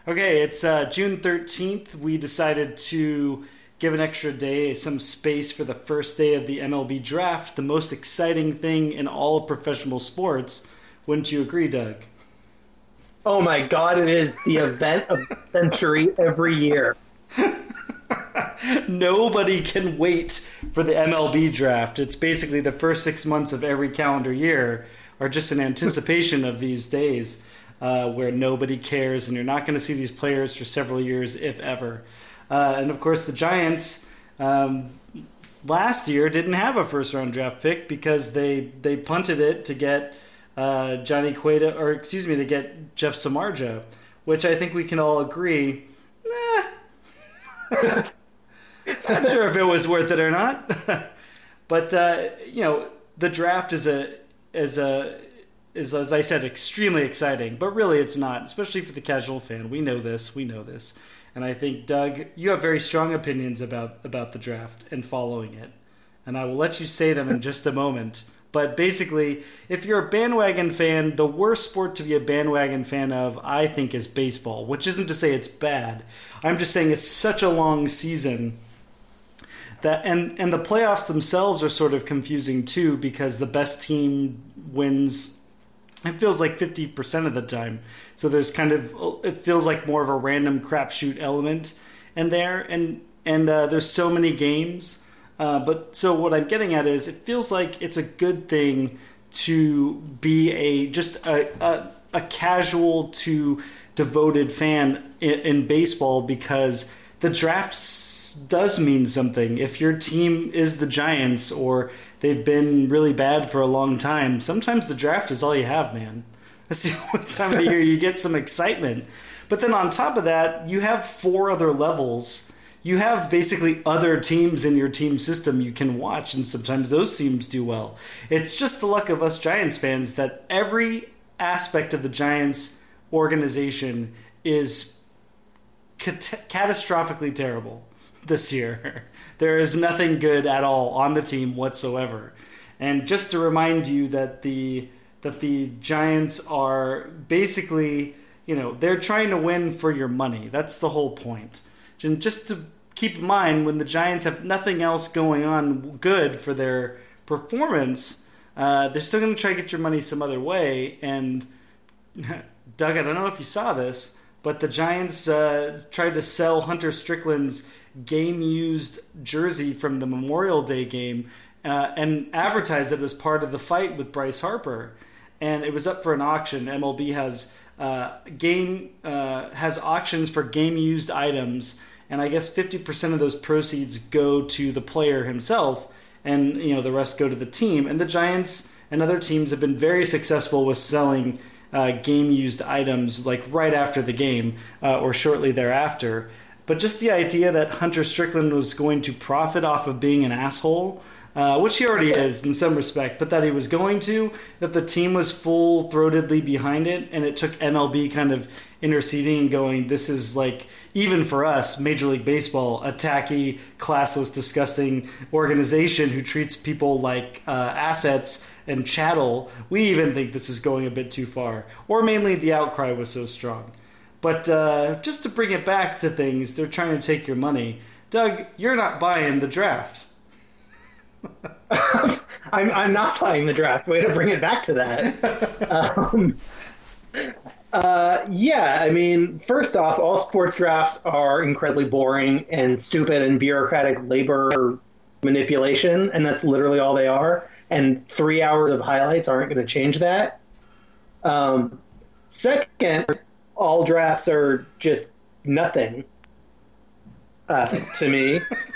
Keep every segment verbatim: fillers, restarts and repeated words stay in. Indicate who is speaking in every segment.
Speaker 1: Okay, it's uh, June thirteenth. We decided to give an extra day, some space for the first day of the M L B draft, the most exciting thing in all of professional sports. Wouldn't you agree, Doug?
Speaker 2: Oh my God, it is the event of the century every year.
Speaker 1: Nobody can wait for the M L B draft. It's basically the first six months of every calendar year are just an anticipation of these days. Uh, where nobody cares, and you're not going to see these players for several years, if ever. Uh, and of course, the Giants um, last year didn't have a first-round draft pick because they they punted it to get uh, Johnny Cueto, or excuse me, to get Jeff Samardzija, which I think we can all agree, nah, not sure if it was worth it or not. But uh, you know, the draft is a is a is, as I said, extremely exciting, but really it's not, especially for the casual fan. We know this, we know this. And I think, Doug, you have very strong opinions about, about the draft and following it. And I will let you say them in just a moment. But basically, if you're a bandwagon fan, the worst sport to be a bandwagon fan of, I think, is baseball, which isn't to say it's bad. I'm just saying it's such a long season. That and, and the playoffs themselves are sort of confusing, too, because the best team wins. It feels like fifty percent of the time. So there's kind of, it feels like more of a random crapshoot element in there. And and uh, there's so many games. Uh, but so what I'm getting at is it feels like it's a good thing to be a just a, a, a casual to devoted fan in, in baseball, because the draft does mean something. If your team is the Giants or they've been really bad for a long time, sometimes the draft is all you have, man. That's the only time of the year you get some excitement. But then on top of that, you have four other levels. You have basically other teams in your team system you can watch, and sometimes those teams do well. It's just the luck of us Giants fans that every aspect of the Giants organization is cat- catastrophically terrible this year. There is nothing good at all on the team whatsoever. And just to remind you that the that the Giants are basically, you know, they're trying to win for your money. That's the whole point. And just to keep in mind, when the Giants have nothing else going on good for their performance, uh, they're still going to try to get your money some other way. And Doug, I don't know if you saw this, but the Giants uh, tried to sell Hunter Strickland's game-used jersey from the Memorial Day game uh, and advertised it as part of the fight with Bryce Harper. And it was up for an auction. M L B has uh, game uh, has auctions for game-used items, and I guess fifty percent of those proceeds go to the player himself, and you know the rest go to the team. And the Giants and other teams have been very successful with selling uh, game-used items like right after the game uh, or shortly thereafter. But just the idea that Hunter Strickland was going to profit off of being an asshole, uh, which he already is in some respect, but that he was going to, that the team was full-throatedly behind it, and it took M L B kind of interceding and going, this is like, even for us, Major League Baseball, a tacky, classless, disgusting organization who treats people like uh, assets and chattel. We even think this is going a bit too far. Or mainly the outcry was so strong. But uh, just to bring it back to things, they're trying to take your money. Doug, you're not buying the draft.
Speaker 2: I'm I'm not buying the draft. Way to bring it back to that. Um, uh, yeah, I mean, first off, all sports drafts are incredibly boring and stupid and bureaucratic labor manipulation, and that's literally all they are. And three hours of highlights aren't going to change that. Um, second, all drafts are just nothing uh, to me.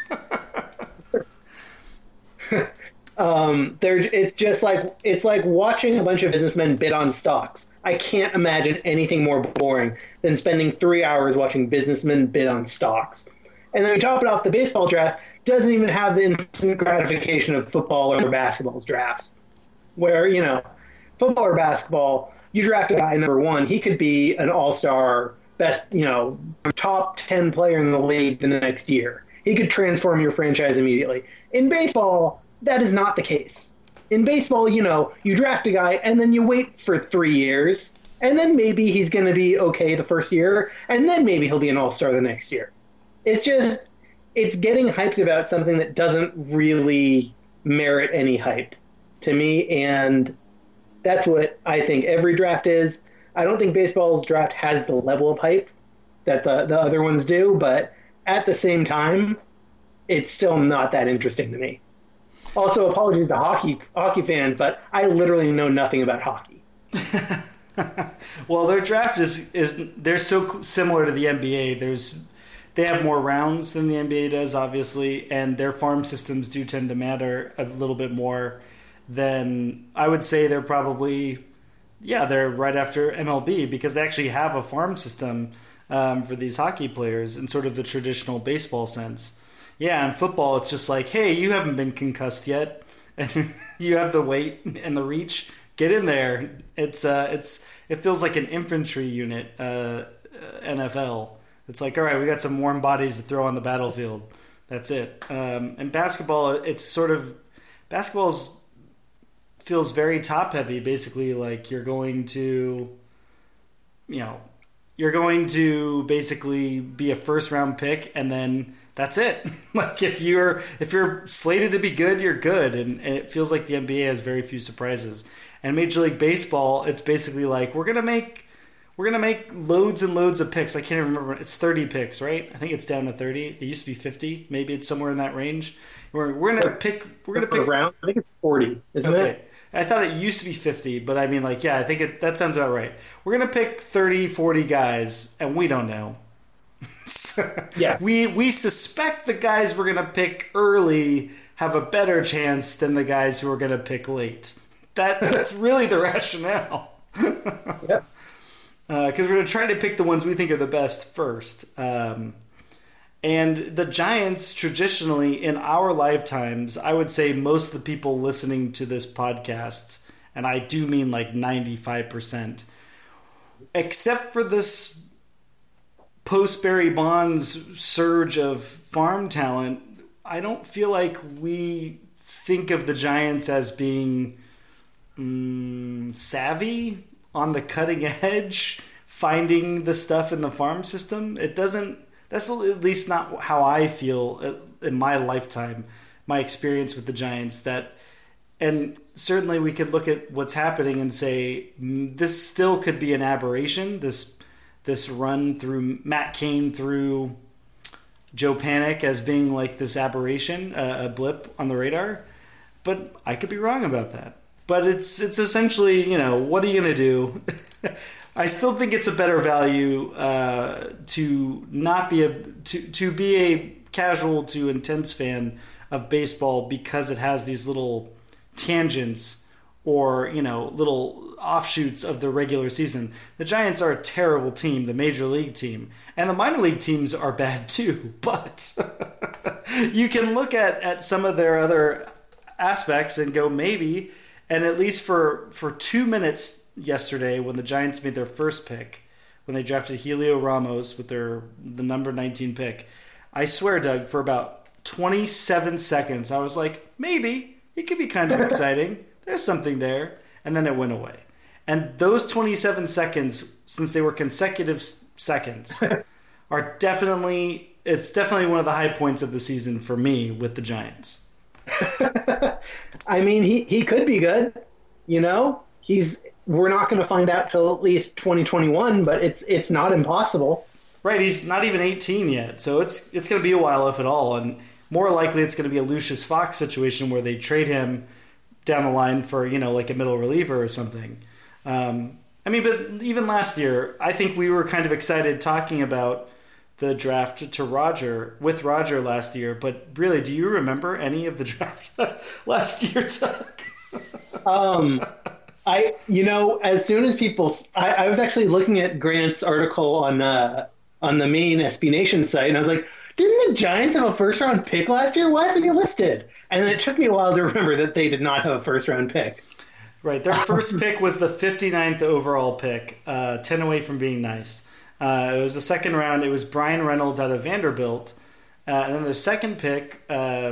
Speaker 2: um, they're it's just like it's like watching a bunch of businessmen bid on stocks. I can't imagine anything more boring than spending three hours watching businessmen bid on stocks. And then we top it off, the baseball draft doesn't even have the instant gratification of football or basketball's drafts, where, you know, football or basketball, you draft a guy number one, he could be an all-star, best, you know, top ten player in the league the next year. He could transform your franchise immediately. In baseball, that is not the case. In baseball, you know, you draft a guy and then you wait for three years and then maybe he's going to be okay the first year, and then maybe he'll be an all-star the next year. It's just, it's getting hyped about something that doesn't really merit any hype to me, and that's what I think every draft is. I don't think baseball's draft has the level of hype that the, the other ones do, but at the same time, it's still not that interesting to me. Also, apologies to hockey hockey fans, but I literally know nothing about hockey.
Speaker 1: Well, their draft is is they're so similar to the N B A. There's they have more rounds than the N B A does, obviously, and their farm systems do tend to matter a little bit more than I would say. They're probably yeah they're right after M L B because they actually have a farm system um, for these hockey players in sort of the traditional baseball sense. Yeah, in football, it's just like, hey, you haven't been concussed yet, and you have the weight and the reach. Get in there. It's uh, it's it feels like an infantry unit, uh, N F L. It's like, all right, we got some warm bodies to throw on the battlefield. That's it. Um, and basketball, it's sort of basketball feels very top heavy. Basically, like you're going to, you know, you're going to basically be a first round pick, and then that's it. Like if you're if you're slated to be good, you're good, and, and it feels like the N B A has very few surprises. And Major League Baseball, it's basically like we're gonna make we're gonna make loads and loads of picks. I can't even remember. It's thirty picks, right? I think it's down to thirty. It used to be fifty. Maybe it's somewhere in that range. We're we're gonna pick. We're gonna pick
Speaker 2: round. I think it's forty. Isn't
Speaker 1: okay.
Speaker 2: it?
Speaker 1: I thought it used to be fifty, but I mean, like, yeah, I think it, that sounds about right. We're gonna pick thirty, forty guys, and we don't know.
Speaker 2: Yeah,
Speaker 1: we we suspect the guys we're gonna pick early have a better chance than the guys who are gonna pick late. That that's really the rationale.
Speaker 2: Yeah,
Speaker 1: because uh, we're gonna try to pick the ones we think are the best first. Um, and the Giants, traditionally in our lifetimes, I would say most of the people listening to this podcast, and I do mean like ninety-five percent, except for this post Barry Bonds surge of farm talent, I don't feel like we think of the Giants as being um, savvy, on the cutting edge, finding the stuff in the farm system. It doesn't, that's at least not how I feel in my lifetime, my experience with the Giants. That, and certainly we could look at what's happening and say, this still could be an aberration, this this run through Matt Cain through Joe Panic as being like this aberration, uh, a blip on the radar. But I could be wrong about that. But it's it's essentially, you know, what are you going to do? I still think it's a better value uh, to not be a to to be a casual to intense fan of baseball because it has these little tangents or, you know, little offshoots of the regular season. The Giants are a terrible team, the major league team, and the minor league teams are bad too. But you can look at, at some of their other aspects and go, maybe. And at least for, for two minutes yesterday, when the Giants made their first pick, when they drafted Helio Ramos with their the number nineteen pick, I swear, Doug, for about twenty-seven seconds, I was like, maybe it could be kind of exciting. There's something there. And then it went away. And those twenty-seven seconds, since they were consecutive seconds, are definitely, it's definitely one of the high points of the season for me with the Giants.
Speaker 2: I mean, he, he could be good. You know, he's we're not going to find out till at least twenty twenty-one, but it's it's not impossible.
Speaker 1: Right, he's not even eighteen yet, so it's it's going to be a while, if at all. And more likely, it's going to be a Lucius Fox situation where they trade him down the line for, you know, like a middle reliever or something. Um, I mean, but even last year, I think we were kind of excited talking about the draft to Roger with Roger last year. But really, do you remember any of the draft last year, Doug?
Speaker 2: um, I, you know, as soon as people, I, I was actually looking at Grant's article on uh, on the main S B Nation site, and I was like, didn't the Giants have a first round pick last year? Why isn't he listed? And then it took me a while to remember that they did not have a first round pick.
Speaker 1: Right, their first pick was the fifty-ninth overall pick, uh, ten away from being nice. Uh, it was the second round. It was Brian Reynolds out of Vanderbilt. Uh, and then their second pick uh,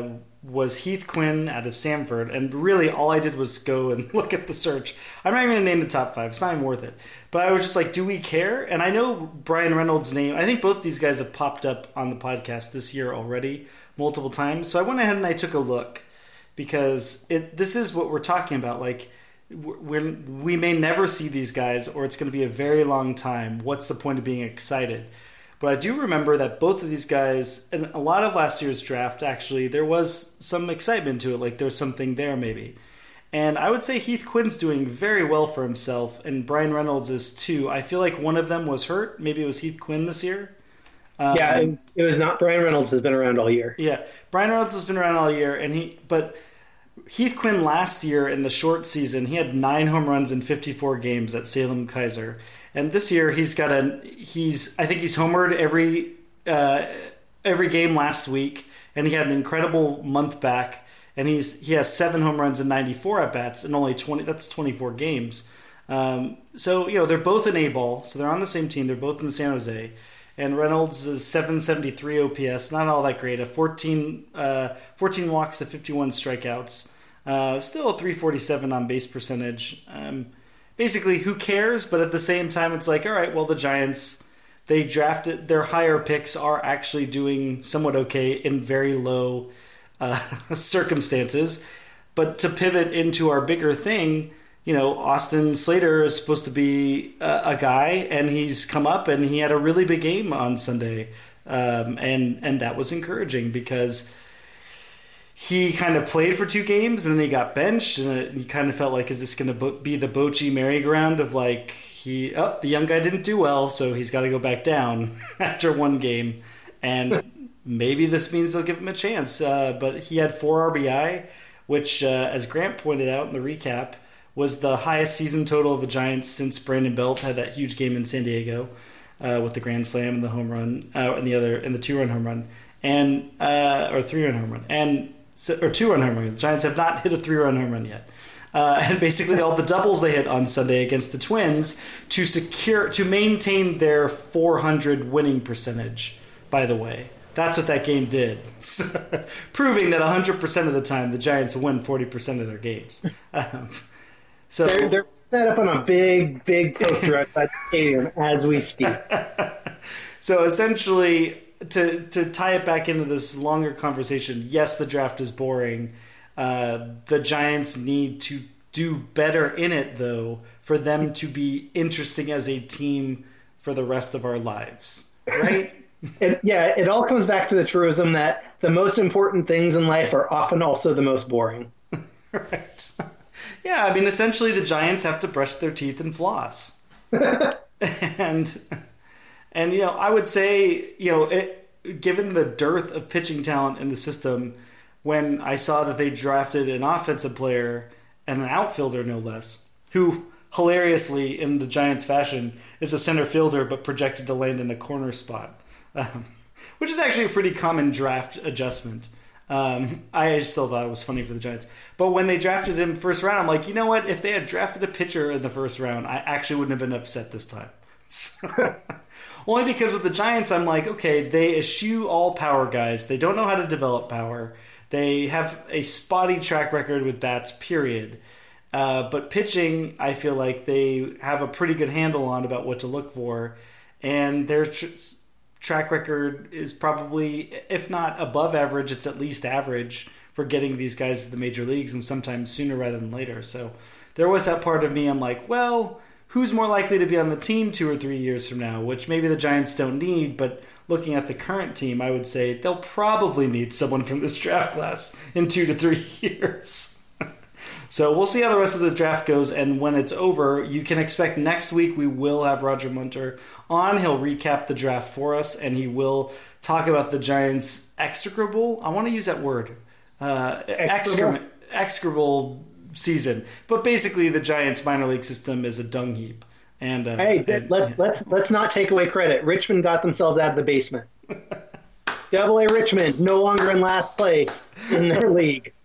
Speaker 1: was Heath Quinn out of Samford, and really all I did was go and look at the search. I'm not even going to name the top five; it's not even worth it. But I was just like, do we care? And I know Brian Reynolds' name. I think both these guys have popped up on the podcast this year already multiple times. So I went ahead and I took a look because it. This is what we're talking about. Like, we're, we may never see these guys, or it's going to be a very long time. What's the point of being excited? But I do remember that both of these guys, and a lot of last year's draft, actually, there was some excitement to it. Like, there's something there, maybe. And I would say Heath Quinn's doing very well for himself, and Brian Reynolds is too. I feel like one of them was hurt. Maybe it was Heath Quinn this year.
Speaker 2: Um, yeah, it was, it was not. Brian Reynolds has been around all year.
Speaker 1: Yeah, Brian Reynolds has been around all year, and he. But Heath Quinn last year in the short season, he had nine home runs in fifty-four games at Salem Kaiser. And this year he's got a he's I think he's homered every uh, every game last week, and he had an incredible month back, and he's he has seven home runs and ninety-four at bats and only twenty. That's twenty-four games. Um, so you know they're both an A ball, so they're on the same team. They're both in San Jose, and Reynolds is seven seventy-three O P S, not all that great. A fourteen, uh, fourteen walks to fifty-one strikeouts, uh, still a three forty-seven on base percentage. Um, Basically, who cares? But at the same time, it's like, all right, well, the Giants, they drafted, their higher picks are actually doing somewhat okay in very low uh, circumstances. But to pivot into our bigger thing, you know, Austin Slater is supposed to be a, a guy, and he's come up, and he had a really big game on Sunday. Um, and, and that was encouraging because he kind of played for two games and then he got benched, and you kind of felt like, is this going to be the Bochy merry-go-round of like, he, oh, the young guy didn't do well, so he's got to go back down after one game. And maybe this means they'll give him a chance. Uh, but he had four R B I, which, uh, as Grant pointed out in the recap, was the highest season total of the Giants since Brandon Belt had that huge game in San Diego uh, with the grand slam and the home run, uh, and the other, and the two-run home run, and uh, or three-run home run. And So, or two-run home run. The Giants have not hit a three-run home run yet. Uh, and basically all the doubles they hit on Sunday against the Twins to secure, to maintain their four hundred winning percentage, by the way. That's what that game did. Proving that one hundred percent of the time the Giants win forty percent of their games. Um, so
Speaker 2: they're, they're set up on a big, big poster outside the stadium as we speak.
Speaker 1: So essentially, To to tie it back into this longer conversation, yes, the draft is boring. Uh, the Giants need to do better in it, though, for them to be interesting as a team for the rest of our lives, right?
Speaker 2: it, yeah, it all comes back to the truism that the most important things in life are often also the most boring.
Speaker 1: Right. Yeah, I mean, essentially the Giants have to brush their teeth and floss. and... And, you know, I would say, you know, it, given the dearth of pitching talent in the system, when I saw that they drafted an offensive player and an outfielder, no less, who, hilariously, in the Giants' fashion, is a center fielder but projected to land in a corner spot, um, which is actually a pretty common draft adjustment. Um, I still thought it was funny for the Giants. But when they drafted him first round, I'm like, you know what? If they had drafted a pitcher in the first round, I actually wouldn't have been upset this time. So... Only because with the Giants, I'm like, okay, they eschew all power guys. They don't know how to develop power. They have a spotty track record with bats, period. Uh, but pitching, I feel like they have a pretty good handle on about what to look for. And their tr- track record is probably, if not above average, it's at least average for getting these guys to the major leagues, and sometimes sooner rather than later. So there was that part of me, I'm like, well... who's more likely to be on the team two or three years from now, which maybe the Giants don't need, but looking at the current team, I would say they'll probably need someone from this draft class in two to three years. So we'll see how the rest of the draft goes, and when it's over, you can expect next week we will have Roger Munter on. He'll recap the draft for us, and he will talk about the Giants' execrable, I want to use that word, uh, excrement, execrable season, but basically the Giants minor league system is a dung heap. And uh,
Speaker 2: hey,
Speaker 1: and,
Speaker 2: let's
Speaker 1: yeah.
Speaker 2: let's let's not take away credit. Richmond got themselves out of the basement. Double A Richmond no longer in last place in their league.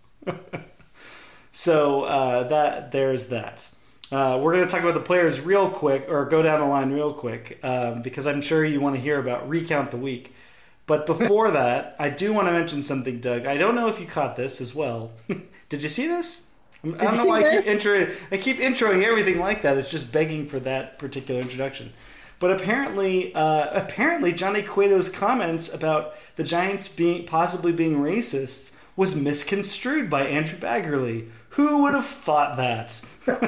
Speaker 1: So uh, that there's that. Uh, we're going to talk about the players real quick, or go down the line real quick, um, because I'm sure you want to hear about Recount the Week. But before that, I do want to mention something, Doug. I don't know if you caught this as well. Did you see this? I don't know why I keep intro. I keep introing everything like that. It's just begging for that particular introduction. But apparently, uh, apparently, Johnny Cueto's comments about the Giants being possibly being racists was misconstrued by Andrew Baggarly. Who would have thought that?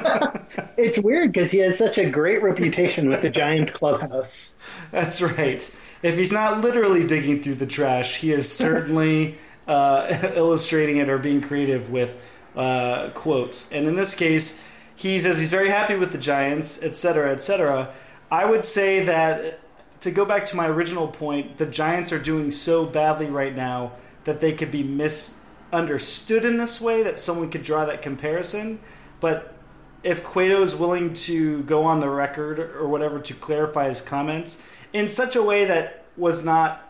Speaker 2: It's weird because he has such a great reputation with the Giants clubhouse.
Speaker 1: That's right. If he's not literally digging through the trash, he is certainly uh, illustrating it or being creative with uh, quotes. And in this case, he says he's very happy with the Giants, et cetera, et cetera. I would say that, to go back to my original point, the Giants are doing so badly right now that they could be misunderstood in this way, that someone could draw that comparison. But if Cueto is willing to go on the record or whatever to clarify his comments in such a way that was not...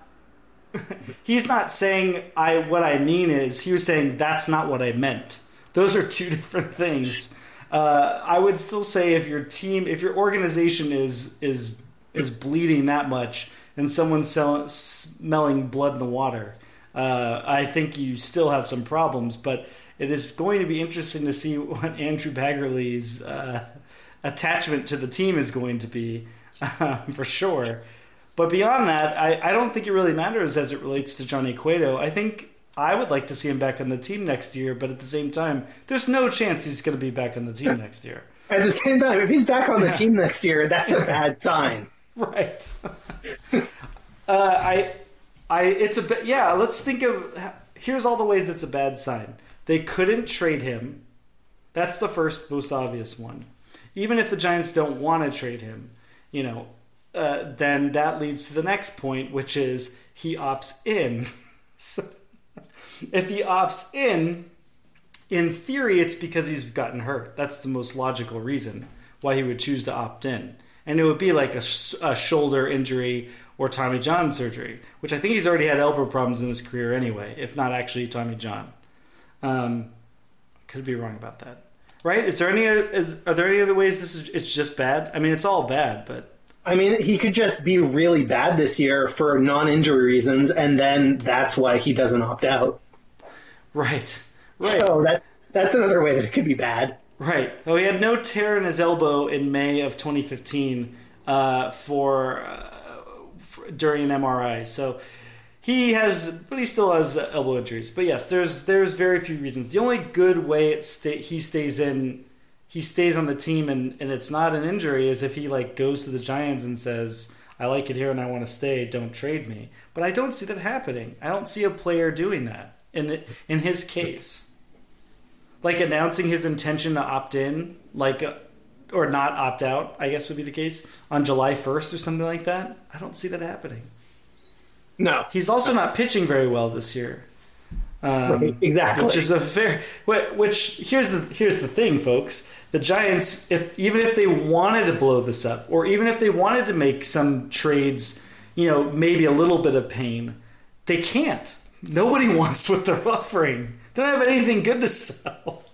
Speaker 1: he's not saying I what I mean is, he was saying that's not what I meant. Those are two different things. Uh, I would still say if your team, if your organization is is is bleeding that much and someone's sell, smelling blood in the water, uh, I think you still have some problems. But it is going to be interesting to see what Andrew Baggarly's uh, attachment to the team is going to be, uh, for sure. But beyond that, I, I don't think it really matters as it relates to Johnny Cueto. I think I would like to see him back on the team next year, but at the same time, there's no chance he's going to be back on the team next year.
Speaker 2: At the same time, if he's back on the yeah. team next year, that's a bad sign.
Speaker 1: Right. uh, I, I, it's a yeah. Let's think of here's all the ways it's a bad sign. They couldn't trade him. That's the first most obvious one. Even if the Giants don't want to trade him, you know, uh, then that leads to the next point, which is he opts in. So, if he opts in, in theory, it's because he's gotten hurt. That's the most logical reason why he would choose to opt in. And it would be like a, sh- a shoulder injury or Tommy John surgery, which I think he's already had elbow problems in his career anyway, if not actually Tommy John. Um, could be wrong about that. Right? Is there any? Is, are there any other ways this is? It's just bad. I mean, it's all bad, but
Speaker 2: I mean, he could just be really bad this year for non-injury reasons, and then that's why he doesn't opt out.
Speaker 1: Right. Right.
Speaker 2: So that that's another way that it could be bad.
Speaker 1: Right. Oh, he had no tear in his elbow in May of twenty fifteen uh, for, uh, for during an M R I. So he has, but he still has elbow injuries. But yes, there's there's very few reasons. The only good way it sta- he stays in, he stays on the team, and, and it's not an injury, is if he like goes to the Giants and says, "I like it here and I want to stay. Don't trade me." But I don't see that happening. I don't see a player doing that in the, in his case. Like announcing his intention to opt in, like, uh, or not opt out, I guess would be the case, on July first or something like that. I don't see that happening.
Speaker 2: No.
Speaker 1: He's also not pitching very well this year. Um,
Speaker 2: right, exactly.
Speaker 1: Which is a fair. Which here's the here's the thing, folks. The Giants, if even if they wanted to blow this up, or even if they wanted to make some trades, you know, maybe a little bit of pain, they can't. Nobody wants what they're offering. They don't have anything good to sell.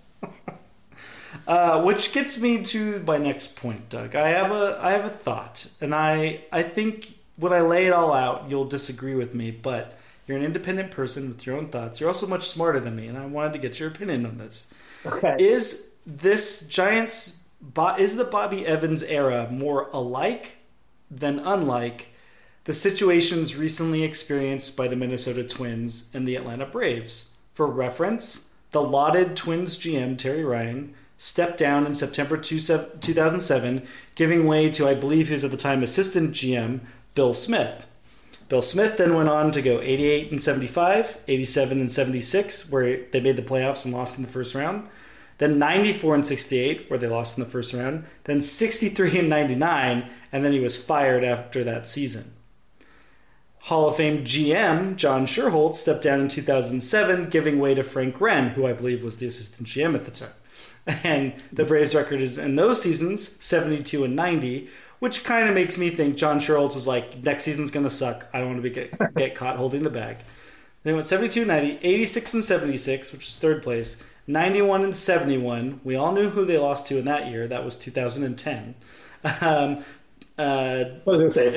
Speaker 1: uh, which gets me to my next point, Doug. I have a I have a thought, and I I think when I lay it all out, you'll disagree with me, but you're an independent person with your own thoughts. You're also much smarter than me, and I wanted to get your opinion on this.
Speaker 2: Okay.
Speaker 1: Is this Giants, is the Bobby Evans era more alike than unlike the situations recently experienced by the Minnesota Twins and the Atlanta Braves? For reference, the lauded Twins G M Terry Ryan stepped down in September two thousand seven, giving way to, I believe he was at the time assistant G M, Bill Smith. Bill Smith then went on to go eighty-eight and seventy-five, eighty-seven and seventy-six, where they made the playoffs and lost in the first round. Then ninety-four and sixty-eight, where they lost in the first round. Then sixty-three and ninety-nine, and then he was fired after that season. Hall of Fame G M John Sherholtz stepped down in two thousand seven, giving way to Frank Wren, who I believe was the assistant G M at the time. And the Braves' record is, in those seasons, seventy-two and ninety, which kind of makes me think John Sherholtz was like, next season's going to suck. I don't want to be get, get caught holding the bag. They went seventy-two and ninety, eighty-six and seventy-six, which is third place, ninety-one and seventy-one. We all knew who they lost to in that year. That was two thousand ten. Um, uh,
Speaker 2: what was I going to say?
Speaker 1: It,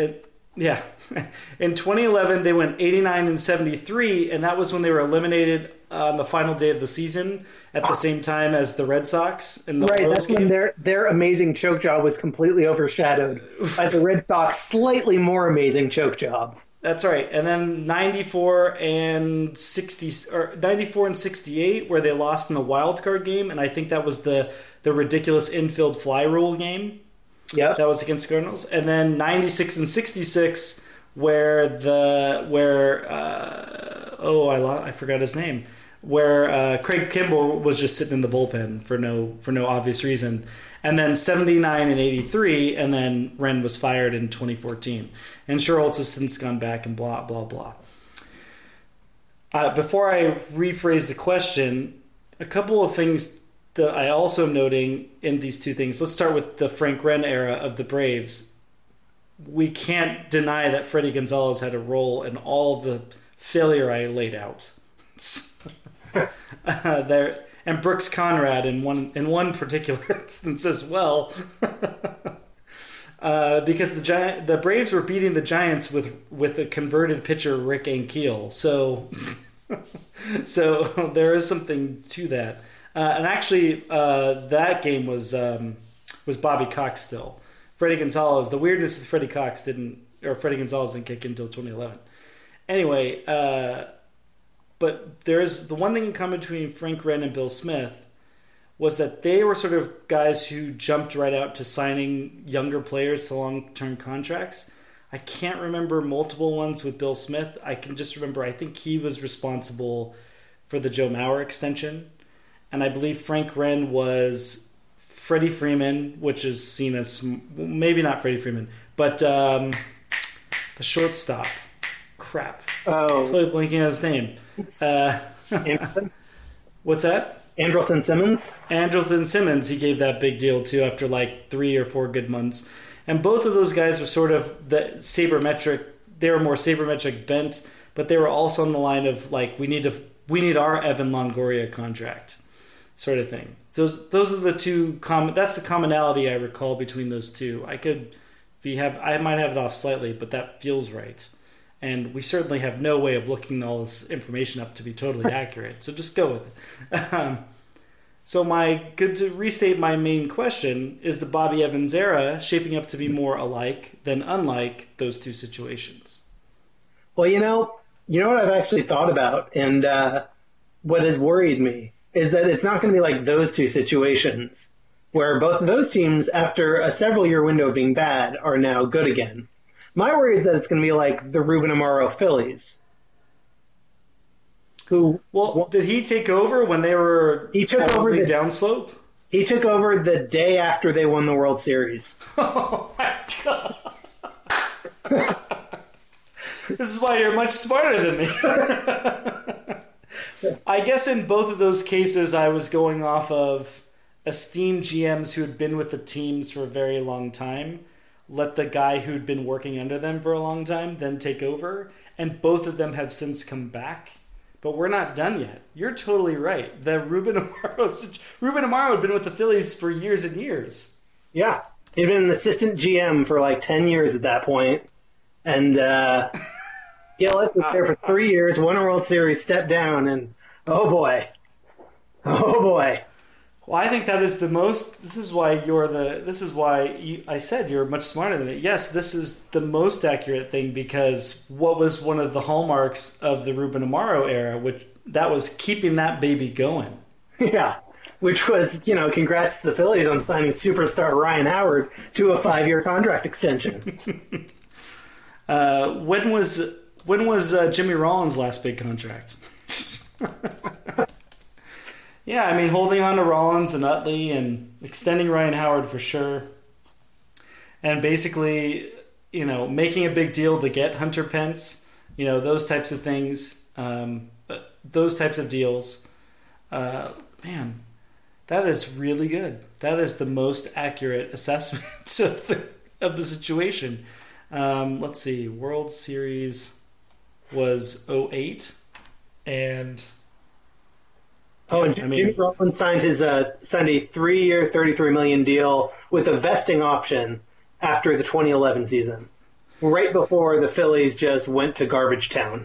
Speaker 1: Yeah. In twenty eleven, they went eighty-nine and seventy-three, and that was when they were eliminated on the final day of the season at the same time as the Red Sox in the
Speaker 2: Right,
Speaker 1: Royals
Speaker 2: that's
Speaker 1: game.
Speaker 2: when their their amazing choke job was completely overshadowed by the Red Sox slightly more amazing choke job.
Speaker 1: That's right. And then ninety-four and sixty or ninety-four and sixty-eight where they lost in the wild card game, and I think that was the the ridiculous infield fly rule game.
Speaker 2: Yeah.
Speaker 1: That was against Cardinals. And then ninety-six and sixty-six where the where uh, oh, I lost, I forgot his name. Where uh, Craig Kimball was just sitting in the bullpen for no for no obvious reason. And then seventy-nine and eighty-three, and then Wren was fired in twenty fourteen. And Sherholtz has since gone back and blah, blah, blah. Uh, before I rephrase the question, a couple of things that I also am noting in these two things. Let's start with the Frank Wren era of the Braves. We can't deny that Freddie Gonzalez had a role in all of the failure I laid out. uh, there and Brooks Conrad in one in one particular instance as well, uh, because the Gi- the Braves were beating the Giants with with a converted pitcher Rick Ankiel. So, so there is something to that. Uh, and actually, uh, that game was um, was Bobby Cox still. Freddie Gonzalez. The weirdness with Freddie Cox didn't, or Freddie Gonzalez didn't kick in until twenty eleven. Anyway. Uh, But there's the one thing in common between Frank Wren and Bill Smith was that they were sort of guys who jumped right out to signing younger players to long-term contracts. I can't remember multiple ones with Bill Smith. I can just remember I think he was responsible for the Joe Mauer extension. And I believe Frank Wren was Freddie Freeman, which is seen as, maybe not Freddie Freeman, but um, the shortstop. Crap.
Speaker 2: Oh.
Speaker 1: Totally blanking on his name. Uh, what's that?
Speaker 2: Andrelton Simmons?
Speaker 1: Andrelton Simmons, he gave that big deal to after like three or four good months. And both of those guys were sort of the sabermetric, they were more sabermetric bent, but they were also on the line of like, we need to, we need our Evan Longoria contract sort of thing. Those, those are the two, com- that's the commonality I recall between those two. I could be, have, I might have it off slightly, but that feels right. And we certainly have no way of looking all this information up to be totally accurate. So just go with it. Um, so my good to restate my main question, is the Bobby Evans era shaping up to be more alike than unlike those two situations?
Speaker 2: Well, you know, you know what I've actually thought about, and uh, what has worried me is that it's not going to be like those two situations, where both of those teams, after a several-year window of being bad, are now good again. My worry is that it's going to be like the Ruben Amaro Phillies. Who?
Speaker 1: Well, did he take over when they were
Speaker 2: he took over the
Speaker 1: downslope?
Speaker 2: He took over the day after they won the World Series.
Speaker 1: Oh my god! This is why you're much smarter than me. I guess in both of those cases, I was going off of esteemed G Ms who had been with the teams for a very long time. Let the guy who'd been working under them for a long time then take over, and both of them have since come back. But we're not done yet. You're totally right. The Ruben Amaro, Ruben Amaro had been with the Phillies for years and years.
Speaker 2: Yeah, he'd been an assistant G M for like ten years at that point, and uh, Gillis was there for three years, won a World Series, stepped down, and oh boy, oh boy.
Speaker 1: Well, I think that is the most. This is why you're the. This is why you, I said you're much smarter than me. Yes, this is the most accurate thing, because what was one of the hallmarks of the Ruben Amaro era, which that was keeping that baby going.
Speaker 2: Yeah, which was, you know, congrats to the Phillies on signing superstar Ryan Howard to a five-year contract extension.
Speaker 1: uh, when was when was uh, Jimmy Rollins' last big contract? Yeah, I mean, holding on to Rollins and Utley and extending Ryan Howard for sure. And basically, you know, making a big deal to get Hunter Pence, you know, those types of things, um, those types of deals. Uh, man, that is really good. That is the most accurate assessment of the, of the situation. Um, let's see, World Series was oh eight, and...
Speaker 2: Oh, and
Speaker 1: I mean,
Speaker 2: Jimmy Rollins signed his uh, signed a three-year, thirty-three million dollars deal with a vesting option after the twenty eleven season. right before the Phillies just went to garbage town.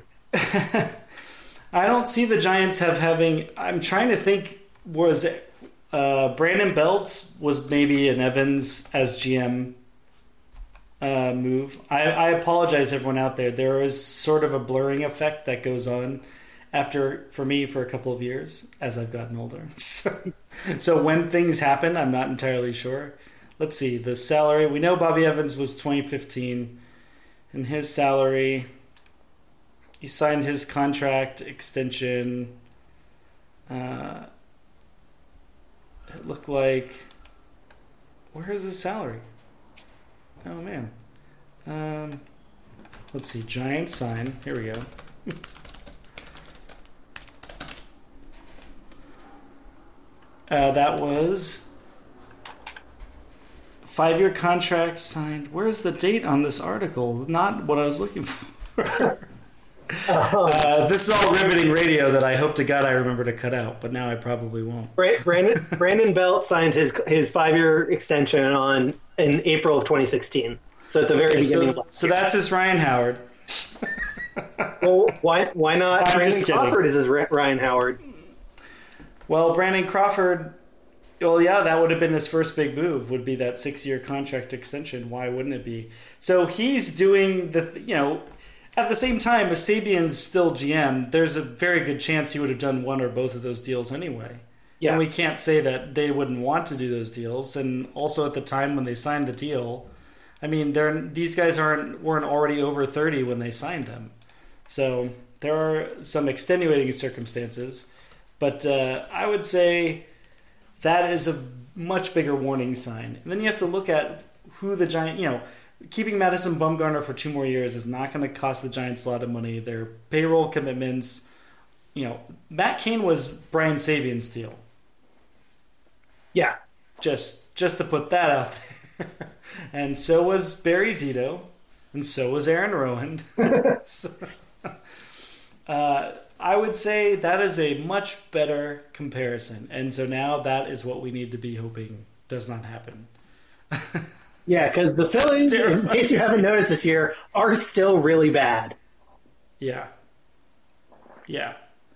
Speaker 1: I don't see the Giants have having. I'm trying to think. Was uh, Brandon Belt was maybe an Evans as G M uh, move? I, I apologize, everyone out there. There is sort of a blurring effect that goes on after for me for a couple of years as I've gotten older. So, so when things happen, I'm not entirely sure. Let's see the salary. We know Bobby Evans was twenty fifteen, and his salary. He signed his contract extension. Uh, it looked like. Where is his salary? Oh man. Um, let's see. Giants sign. Here we go. uh, that was five-year contract signed. Where's the date on this article? Not what I was looking for. Uh, this is all riveting radio that I hope to God I remember to cut out, but now I probably won't.
Speaker 2: Brandon Brandon Belt signed his his five year extension on in April of twenty sixteen. So at the very
Speaker 1: Okay,
Speaker 2: beginning.
Speaker 1: so,
Speaker 2: of
Speaker 1: so that's his Ryan Howard.
Speaker 2: Well, why why not?
Speaker 1: I'm
Speaker 2: Brandon
Speaker 1: just kidding.
Speaker 2: Crawford is his Ryan Howard.
Speaker 1: Well, Brandon Crawford. Well, yeah, that would have been his first big move. Would be that six year contract extension. Why wouldn't it be? So he's doing the you know. At the same time, if Sabian's still G M, there's a very good chance he would have done one or both of those deals anyway. Yeah. And we can't say that they wouldn't want to do those deals. And also at the time when they signed the deal, I mean, they're these guys aren't weren't already over thirty when they signed them. So there are some extenuating circumstances. But uh, I would say that is a much bigger warning sign. And then you have to look at who the Giant, you know, keeping Madison Bumgarner for two more years is not going to cost the Giants a lot of money. Their payroll commitments, you know, Matt Cain was Brian Sabian's deal.
Speaker 2: Yeah.
Speaker 1: Just just to put that out there. And so was Barry Zito, and so was Aaron Rowan. so, uh, I would say that is a much better comparison. And so now that is what we need to be hoping does not happen.
Speaker 2: Yeah, because the Phillies, in case you haven't noticed this year, are still really bad.
Speaker 1: Yeah. Yeah.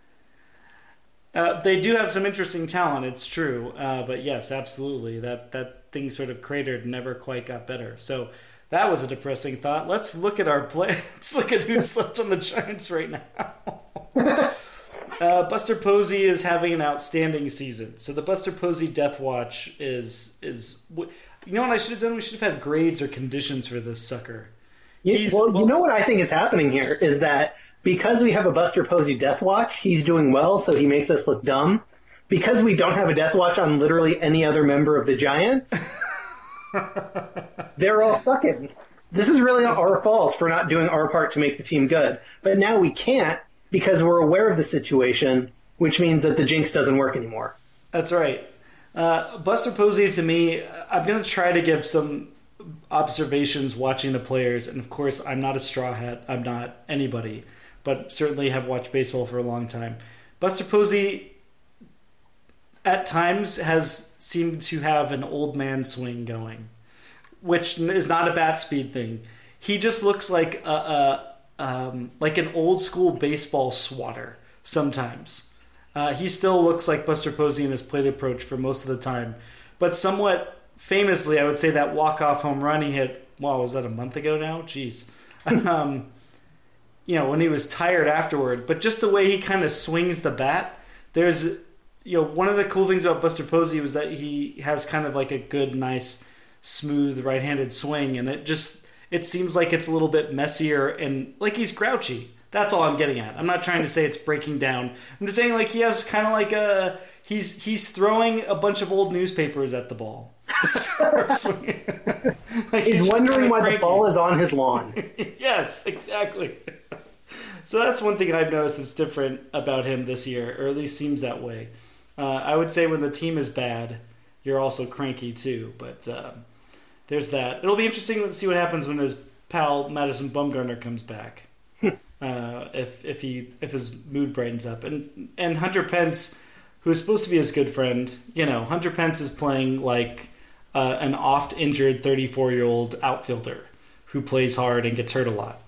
Speaker 1: Uh, they do have some interesting talent, it's true. Uh, but yes, absolutely. That, that thing sort of cratered and never quite got better. So that was a depressing thought. Let's look at our play. Let's look at who's left on the Giants right now. uh, Buster Posey is having an outstanding season. So the Buster Posey Death Watch is is... You know what I should have done? We should have had grades or conditions for this sucker.
Speaker 2: He's, well, well, you know what I think is happening here is that because we have a Buster Posey Death Watch, he's doing well, so he makes us look dumb. Because we don't have a Death Watch on literally any other member of the Giants, they're all sucking. This is really our fault for not doing our part to make the team good. But now we can't because we're aware of the situation, which means that the jinx doesn't work anymore.
Speaker 1: That's right. Uh, Buster Posey, to me, I'm going to try to give some observations watching the players. And, of course, I'm not a straw hat. I'm not anybody. But certainly have watched baseball for a long time. Buster Posey, at times, has seemed to have an old man swing going, which is not a bat speed thing. He just looks like a, a um, like an old-school baseball swatter sometimes. Uh, he still looks like Buster Posey in his plate approach for most of the time. But somewhat famously, I would say that walk-off home run he hit, wow, was that a month ago now? Jeez. um, you know, when he was tired afterward. But just the way he kind of swings the bat, there's, you know, one of the cool things about Buster Posey was that he has kind of like a good, nice, smooth right-handed swing. And it just, it seems like it's a little bit messier and like he's grouchy. That's all I'm getting at. I'm not trying to say it's breaking down. I'm just saying like he has kind of like a he's he's throwing a bunch of old newspapers at the ball.
Speaker 2: like he's, he's wondering why cranky. The ball is on his lawn.
Speaker 1: Yes, exactly. So that's one thing I've noticed that's different about him this year, or at least seems that way. Uh, I would say when the team is bad, you're also cranky too. But um, there's that. It'll be interesting to see what happens when his pal Madison Bumgarner comes back. Uh, if if he if his mood brightens up, and and Hunter Pence, who is supposed to be his good friend, you know, Hunter Pence is playing like uh, an oft injured thirty-four year old outfielder who plays hard and gets hurt a lot.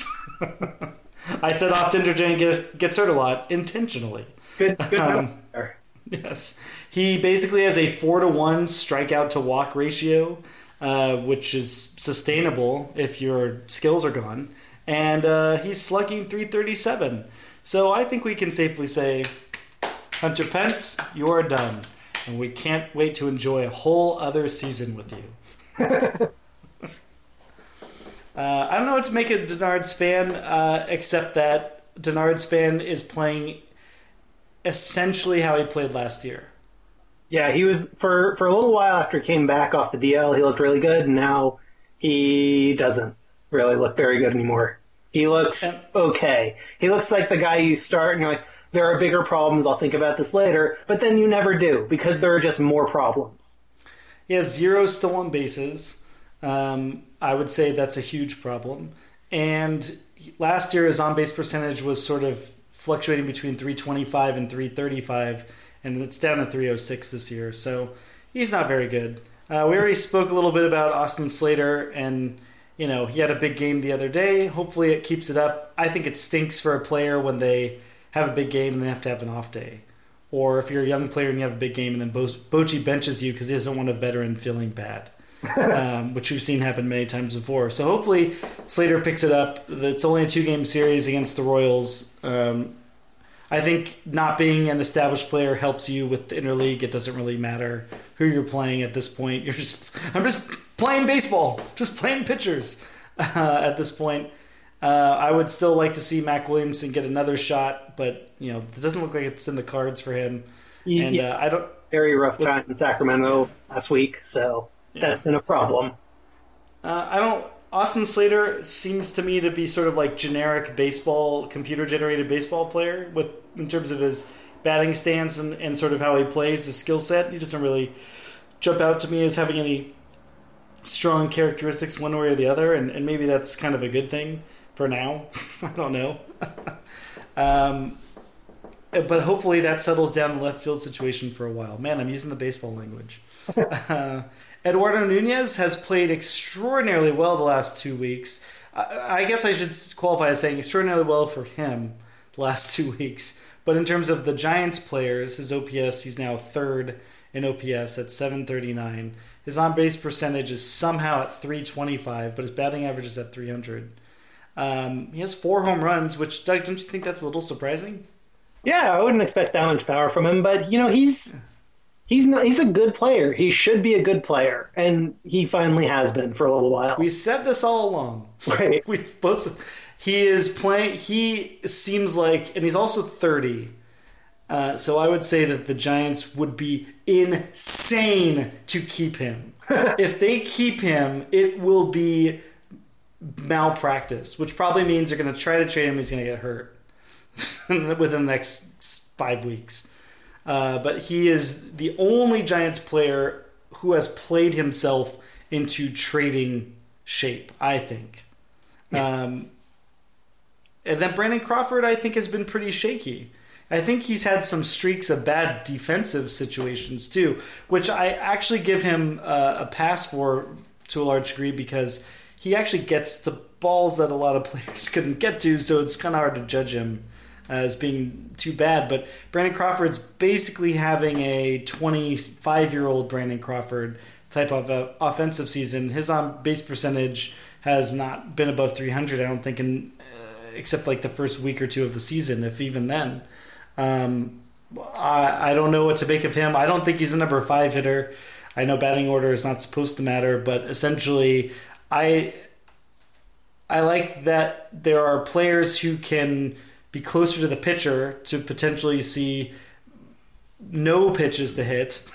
Speaker 1: I said Oftentier gets, gets hurt a lot intentionally.
Speaker 2: Good, good.
Speaker 1: Um, yes. He basically has a four to one strikeout to walk ratio, uh, which is sustainable if your skills are gone. And uh, he's slugging three thirty-seven. So I think we can safely say, Hunter Pence, you are done. And we can't wait to enjoy a whole other season with you. Uh, I don't know what to make of Denard Span, uh, except that Denard Span is playing essentially how he played last year.
Speaker 2: Yeah, he was for for a little while after he came back off the D L. He looked really good, and now he doesn't really look very good anymore. He looks and, okay. He looks like the guy you start and you're like, there are bigger problems. I'll think about this later, but then you never do because there are just more problems.
Speaker 1: He has zero stolen bases. Um, I would say that's a huge problem. And last year his on-base percentage was sort of fluctuating between three twenty-five and three thirty-five, and it's down to three oh six this year. So he's not very good. Uh, we already spoke a little bit about Austin Slater, and you know he had a big game the other day. Hopefully it keeps it up. I think it stinks for a player when they have a big game and they have to have an off day. Or if you're a young player and you have a big game and then Bo- Bochy benches you because he doesn't want a veteran feeling bad. um, which we've seen happen many times before. So hopefully Slater picks it up. It's only a two-game series against the Royals. Um, I think not being an established player helps you with the interleague. It doesn't really matter who you're playing at this point. You're just I'm just playing baseball, just playing pitchers uh, at this point. Uh, I would still like to see Mac Williamson get another shot, but you know it doesn't look like it's in the cards for him.
Speaker 2: Yeah,
Speaker 1: and uh, I don't
Speaker 2: very rough time in Sacramento last week, so. That's been a problem.
Speaker 1: Uh, I don't. Austin Slater seems to me to be sort of like generic baseball, computer-generated baseball player with in terms of his batting stance and, and sort of how he plays, his skill set. He doesn't really jump out to me as having any strong characteristics one way or the other, and, and maybe that's kind of a good thing for now. I don't know. um, but hopefully that settles down the left field situation for a while. Man, I'm using the baseball language. uh, Eduardo Nunez has played extraordinarily well the last two weeks. I, I guess I should qualify as saying extraordinarily well for him the last two weeks. But in terms of the Giants players, his O P S, he's now third in O P S at seven thirty-nine. His on-base percentage is somehow at three twenty-five, but his batting average is at three hundred. Um, he has four home runs, which, Doug, don't you think that's a little surprising?
Speaker 2: Yeah, I wouldn't expect that much power from him, but, you know, he's... He's not. He's a good player. He should be a good player, and he finally has been for a little while.
Speaker 1: We said this all along.
Speaker 2: Right.
Speaker 1: We've both. He is playing. He seems like, and he's also thirty. Uh, so I would say that the Giants would be insane to keep him. If they keep him, it will be malpractice, which probably means they're going to try to trade him. He's going to get hurt within the next five weeks. Uh, but he is the only Giants player who has played himself into trading shape, I think. Yeah. Um, and then Brandon Crawford, I think, has been pretty shaky. I think he's had some streaks of bad defensive situations, too, which I actually give him uh, a pass for to a large degree because he actually gets to balls that a lot of players couldn't get to, so it's kind of hard to judge him as being too bad. But Brandon Crawford's basically having a twenty-five-year-old Brandon Crawford type of uh, offensive season. His on-base percentage has not been above three hundred, I don't think, in, uh, except like the first week or two of the season, if even then. Um, I, I don't know what to make of him. I don't think he's a number five hitter. I know batting order is not supposed to matter, but essentially I I like that there are players who can be closer to the pitcher to potentially see no pitches to hit,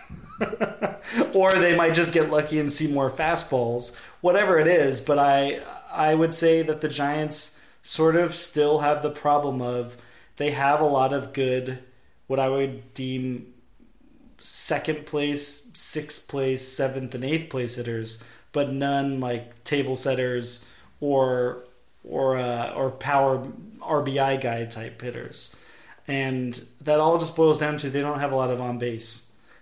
Speaker 1: or they might just get lucky and see more fastballs, whatever it is. But I I would say that the Giants sort of still have the problem of they have a lot of good, what I would deem second place, sixth place, seventh, and eighth place hitters, but none like table setters or or uh, or power R B I guy type hitters. And that all just boils down to they don't have a lot of on base.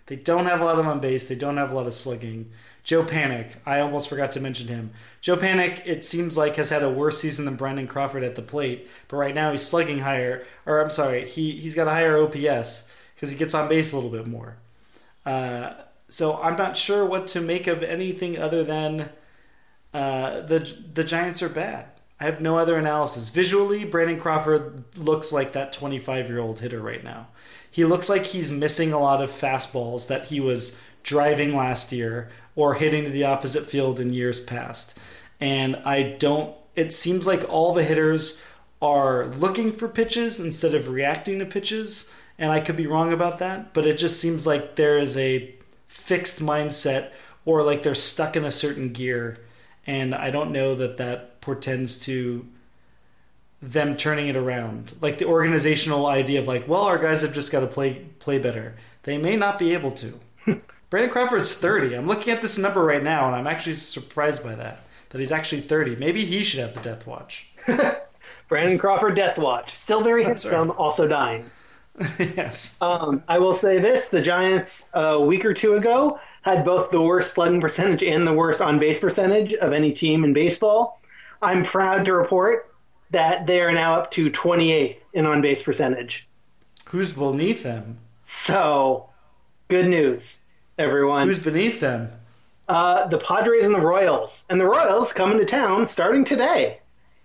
Speaker 1: They don't have a lot of on base. They don't have a lot of slugging. Joe Panik, I almost forgot to mention him. Joe Panik, it seems like, has had a worse season than Brandon Crawford at the plate, but right now he's slugging higher, or I'm sorry, he, he's got a higher O P S because he gets on base a little bit more. Uh, so I'm not sure what to make of anything other than uh, the the Giants are bad. I have no other analysis. Visually, Brandon Crawford looks like that twenty-five-year-old hitter right now. He looks like he's missing a lot of fastballs that he was driving last year or hitting to the opposite field in years past. And I don't... It seems like all the hitters are looking for pitches instead of reacting to pitches. And I could be wrong about that, but it just seems like there is a fixed mindset or like they're stuck in a certain gear. And I don't know that that portends to them turning it around. Like the organizational idea of like, well, our guys have just got to play play better. They may not be able to. Brandon Crawford's thirty. I'm looking at this number right now, and I'm actually surprised by that, that he's actually thirty. Maybe he should have the death watch.
Speaker 2: Brandon Crawford death watch. Still very handsome, right. Also dying.
Speaker 1: Yes.
Speaker 2: Um, I will say this. The Giants, a week or two ago, had both the worst slugging percentage and the worst on-base percentage of any team in baseball. I'm proud to report that they are now up to twenty-eighth in on-base percentage.
Speaker 1: Who's beneath them?
Speaker 2: So, good news, everyone.
Speaker 1: Who's beneath them?
Speaker 2: Uh, the Padres and the Royals. And the Royals coming to town starting today.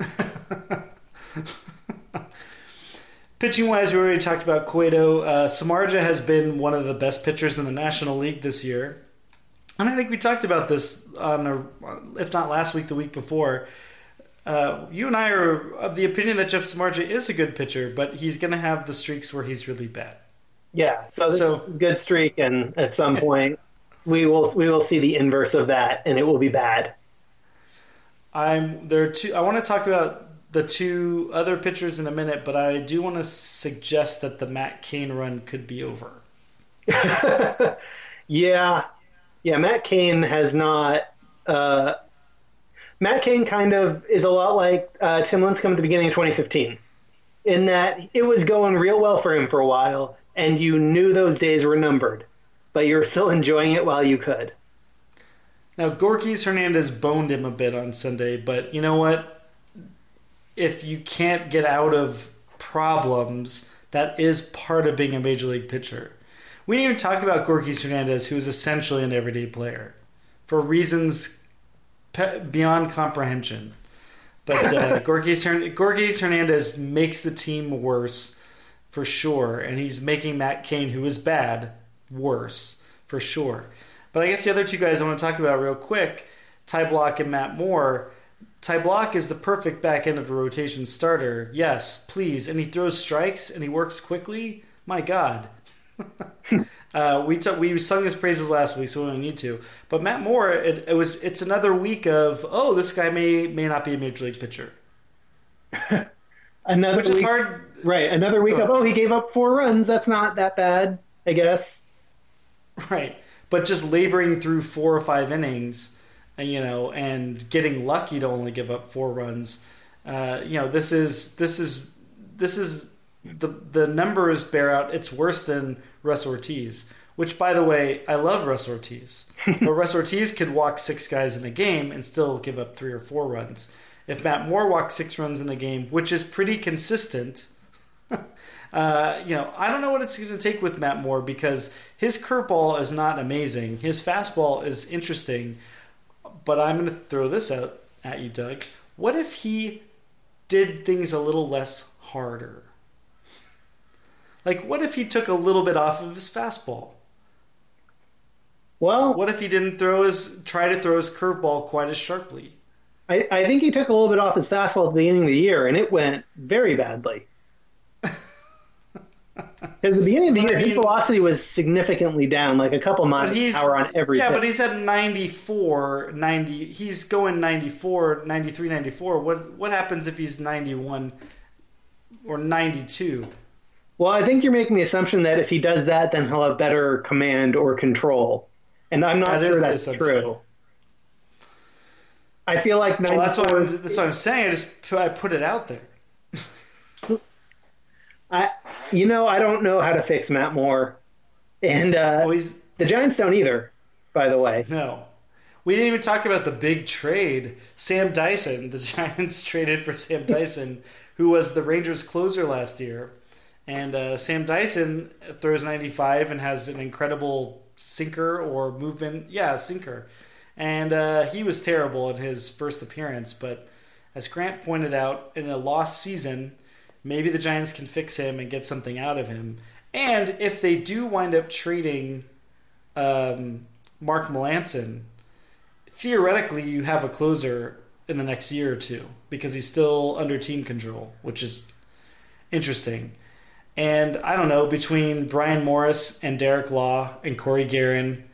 Speaker 1: Pitching-wise, we already talked about Cueto. Uh, Samardzija has been one of the best pitchers in the National League this year. And I think we talked about this, on a, if not last week, the week before. Uh, you and I are of the opinion that Jeff Samardzija is a good pitcher, but he's going to have the streaks where he's really bad.
Speaker 2: Yeah, so this
Speaker 1: so,
Speaker 2: is a good streak, and at some point we will we will see the inverse of that, and it will be bad.
Speaker 1: I'm there. Are two. I want to talk about the two other pitchers in a minute, but I do want to suggest that the Matt Cain run could be over.
Speaker 2: yeah, yeah. Matt Cain has not. Uh, Matt Cain kind of is a lot like uh, Tim Lincecum at the beginning of twenty fifteen, in that it was going real well for him for a while, and you knew those days were numbered, but you were still enjoying it while you could.
Speaker 1: Now, Gorkys Hernandez boned him a bit on Sunday, but you know what? If you can't get out of problems, that is part of being a major league pitcher. We didn't even talk about Gorkys Hernandez, who is essentially an everyday player, for reasons beyond comprehension. But uh, Gorkys, Hern- Gorkys Hernandez makes the team worse for sure, and he's making Matt Cain, who is bad, worse for sure. But I guess the other two guys I want to talk about real quick, Ty Blach and Matt Moore. Ty Blach is the perfect back end of a rotation starter. Yes, please. And he throws strikes and he works quickly. My God. uh, we t- we sung his praises last week, so we don't need to. But Matt Moore, it, it was it's another week of, oh, this guy may may not be a major league pitcher.
Speaker 2: another
Speaker 1: Which
Speaker 2: week,
Speaker 1: is hard.
Speaker 2: Right, another week of, oh, he gave up four runs. That's not that bad, I guess.
Speaker 1: Right. But just laboring through four or five innings, and you know, and getting lucky to only give up four runs, uh, you know, this is this is this is the the numbers bear out. It's worse than Russ Ortiz, which, by the way, I love Russ Ortiz. But Russ Ortiz could walk six guys in a game and still give up three or four runs. If Matt Moore walks six runs in a game, which is pretty consistent. Uh, you know, I don't know what it's going to take with Matt Moore because his curveball is not amazing. His fastball is interesting, but I'm going to throw this out at you, Doug. What if he did things a little less harder? Like, what if he took a little bit off of his fastball?
Speaker 2: Well,
Speaker 1: what if he didn't throw his try to throw his curveball quite as sharply?
Speaker 2: I, I think he took a little bit off his fastball at the beginning of the year, and it went very badly. Because at the beginning of the year, his velocity was significantly down, like a couple miles an hour on every
Speaker 1: Yeah,
Speaker 2: pitch.
Speaker 1: but he's at ninety-four, ninety. He's going ninety-four, ninety-three, ninety-four. What what happens if he's ninety-one or ninety-two?
Speaker 2: Well, I think you're making the assumption that if he does that, then he'll have better command or control. And I'm not
Speaker 1: that
Speaker 2: sure that's true. I feel like ninety-four...
Speaker 1: Well, that's what I'm, that's what I'm saying. I just I put it out there.
Speaker 2: I, you know, I don't know how to fix Matt Moore. And uh,
Speaker 1: Oh, he's
Speaker 2: the Giants don't either, by the way.
Speaker 1: no. We didn't even talk about the big trade. Sam Dyson. The Giants traded for Sam Dyson, who was the Rangers closer last year. And uh, Sam Dyson throws ninety-five and has an incredible sinker or movement. Yeah, sinker. And uh, he was terrible in his first appearance. But as Grant pointed out, in a lost season, maybe the Giants can fix him and get something out of him. And if they do wind up trading um, Mark Melancon, theoretically you have a closer in the next year or two because he's still under team control, which is interesting. And I don't know, between Brian Morris and Derek Law and Corey Guerin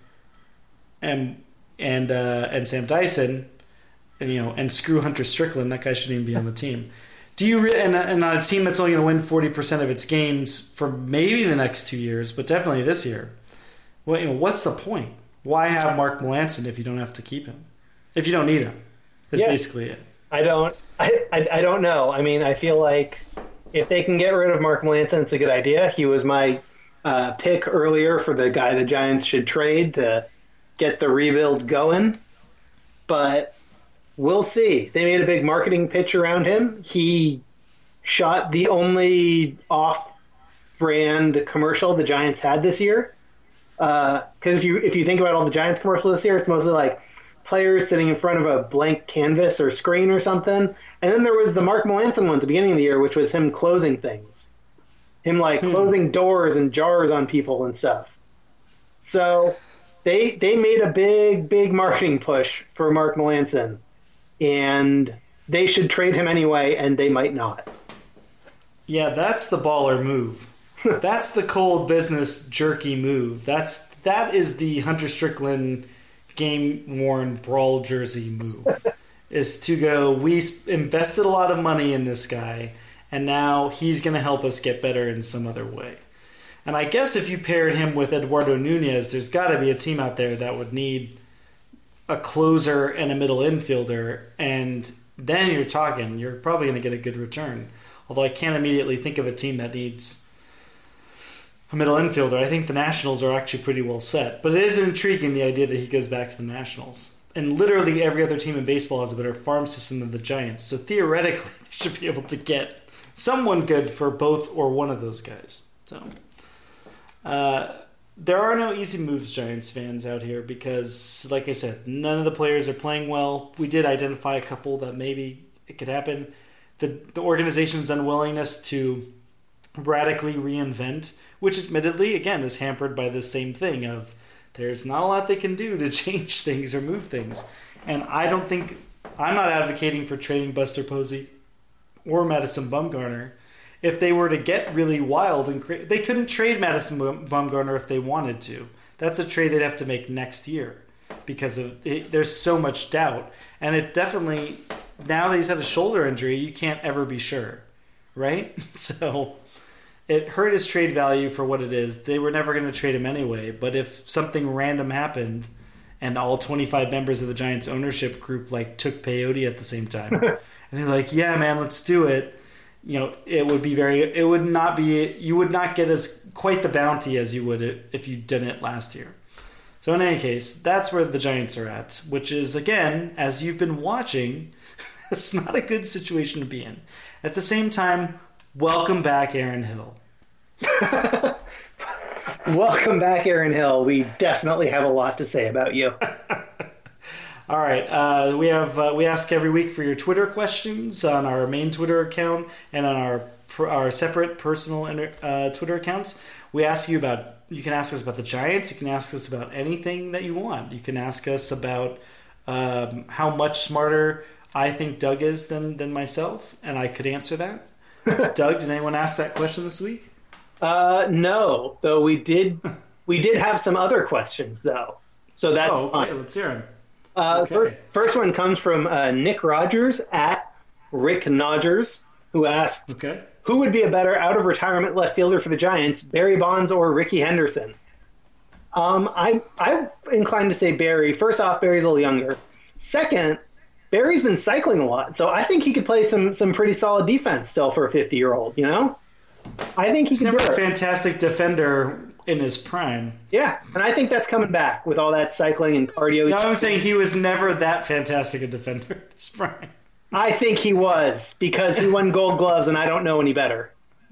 Speaker 1: and and uh, and Sam Dyson, and you know, and screw Hunter Strickland, that guy shouldn't even be on the team. Do you re- and, and on a team that's only going to win forty percent of its games for maybe the next two years, but definitely this year? Well, you know, what's the point? Why have Mark Melancon if you don't have to keep him? If you don't need him, that's
Speaker 2: Yeah.
Speaker 1: basically it.
Speaker 2: I don't. I, I I don't know. I mean, I feel like if they can get rid of Mark Melancon, it's a good idea. He was my uh, pick earlier for the guy the Giants should trade to get the rebuild going. But we'll see. They made a big marketing pitch around him. He shot the only off-brand commercial the Giants had this year. Because uh, if you if you think about all the Giants commercials this year, it's mostly like players sitting in front of a blank canvas or screen or something. And then there was the Mark Melancon one at the beginning of the year, which was him closing things. Him, like, hmm. closing doors and jars on people and stuff. So they they made a big, big marketing push for Mark Melancon. And they should trade him anyway, and they might not.
Speaker 1: Yeah, that's the baller move. That's the cold business jerky move. That's that is the Hunter Strickland game-worn brawl jersey move. Is to go, we invested a lot of money in this guy, and now he's going to help us get better in some other way. And I guess if you paired him with Eduardo Nunez, there's got to be a team out there that would need a closer and a middle infielder, and then you're talking, you're probably going to get a good return. Although I can't immediately think of a team that needs a middle infielder. I think the Nationals are actually pretty well set. But it is intriguing, the idea that he goes back to the Nationals. And literally every other team in baseball has a better farm system than the Giants. So theoretically, they should be able to get someone good for both or one of those guys. So uh, there are no easy moves, Giants fans, out here because, like I said, none of the players are playing well. We did identify a couple that maybe it could happen. The, the organization's unwillingness to radically reinvent, which admittedly, again, is hampered by the same thing of there's not a lot they can do to change things or move things. And I don't think, I'm not advocating for trading Buster Posey or Madison Bumgarner. If they were to get really wild and create, they couldn't trade Madison Bumgarner if they wanted to. That's a trade they'd have to make next year because of it, there's so much doubt. And it definitely, now that he's had a shoulder injury, you can't ever be sure, right? So it hurt his trade value for what it is. They were never going to trade him anyway. But if something random happened and all twenty-five members of the Giants ownership group like took peyote at the same time, and they're like, "Yeah, man, let's do it," you know, it would be very. It would not be. You would not get as quite the bounty as you would if you did it last year. So in any case, that's where the Giants are at, which is again, as you've been watching, it's not a good situation to be in. At the same time, welcome back, Aaron Hill.
Speaker 2: Welcome back, Aaron Hill. We definitely have a lot to say about you.
Speaker 1: All right, uh, we have uh, we ask every week for your Twitter questions on our main Twitter account and on our our separate personal uh, Twitter accounts. We ask you about. You can ask us about the Giants. You can ask us about anything that you want. You can ask us about um, how much smarter I think Doug is than than myself, and I could answer that. Doug, did anyone ask that question this week?
Speaker 2: Uh, no, though we did we did have some other questions though, so that's
Speaker 1: oh, okay.
Speaker 2: fine.
Speaker 1: Let's hear them.
Speaker 2: Uh,
Speaker 1: okay.
Speaker 2: First, first one comes from uh, Nick Rogers at Rick Nodgers, who asked,
Speaker 1: okay.
Speaker 2: "Who would be a better out of retirement left fielder for the Giants, Barry Bonds or Ricky Henderson?" Um, I I'm inclined to say Barry. First off, Barry's a little younger. Second, Barry's been cycling a lot, so I think he could play some some pretty solid defense still for a fifty-year-old, you know? I think he
Speaker 1: He's
Speaker 2: could
Speaker 1: never
Speaker 2: do
Speaker 1: a
Speaker 2: it.
Speaker 1: fantastic defender in his prime.
Speaker 2: Yeah, and I think that's coming back with all that cycling and cardio.
Speaker 1: No, I'm saying he was never that fantastic a defender in his prime.
Speaker 2: I think he was, because he won gold gloves and I don't know any better.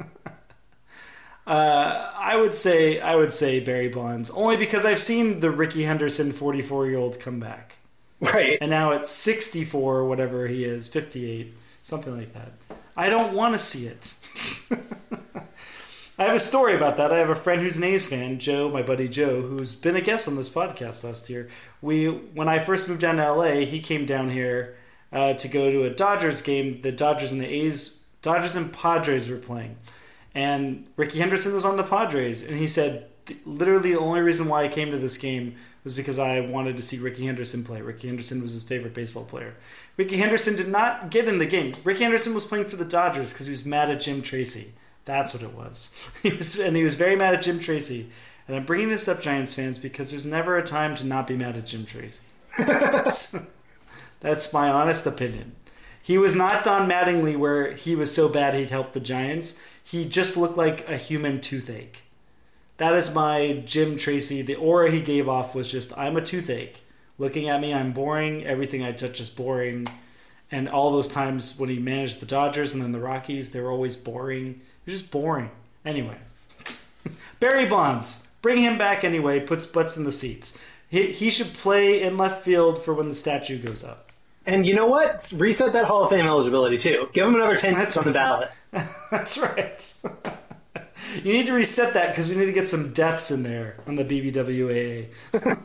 Speaker 1: Uh, I would say I would say Barry Bonds, only because I've seen the Ricky Henderson forty-four-year-old come back.
Speaker 2: Right.
Speaker 1: And now at sixty-four, whatever he is, fifty-eight, something like that. I don't want to see it. I have a story about that. I have a friend who's an A's fan, Joe, my buddy Joe, who's been a guest on this podcast last year. We, when I first moved down to L A, he came down here uh, to go to a Dodgers game. The Dodgers and the A's, Dodgers and Padres were playing. And Ricky Henderson was on the Padres. And he said, literally the only reason why I came to this game was because I wanted to see Ricky Henderson play. Ricky Henderson was his favorite baseball player. Ricky Henderson did not get in the game. Ricky Henderson was playing for the Dodgers because he was mad at Jim Tracy. That's what it was. He was, and he was very mad at Jim Tracy. And I'm bringing this up, Giants fans, because there's never a time to not be mad at Jim Tracy. That's my honest opinion. He was not Don Mattingly, where he was so bad he'd help the Giants. He just looked like a human toothache. That is my Jim Tracy. The aura he gave off was just, I'm a toothache. Looking at me, I'm boring. Everything I touch is boring. And all those times when he managed the Dodgers and then the Rockies, they were always boring. It was just boring. Anyway. Barry Bonds. Bring him back anyway. Puts butts in the seats. He, he should play in left field for when the statue goes up.
Speaker 2: And you know what? Reset that Hall of Fame eligibility, too. Give him another ten
Speaker 1: That's
Speaker 2: on the ballot.
Speaker 1: That's right. You need to reset that because we need to get some deaths in there on the B B W A A.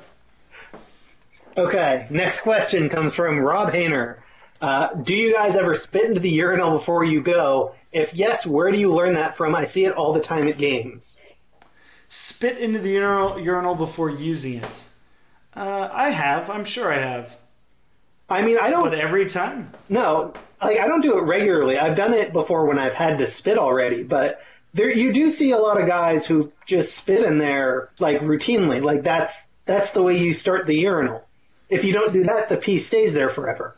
Speaker 2: Okay, next question comes from Rob Hayner. Uh, do you guys ever spit into the urinal before you go? If yes, where do you learn that from? I see it all the time at games.
Speaker 1: Spit into the urinal, urinal before using it. Uh, I have. I'm sure I have.
Speaker 2: I mean, I don't...
Speaker 1: But every time?
Speaker 2: No, like, I don't do it regularly. I've done it before when I've had to spit already, but there you do see a lot of guys who just spit in there, like, routinely. Like, that's that's the way you start the urinal. If you don't do that, the pee stays there forever.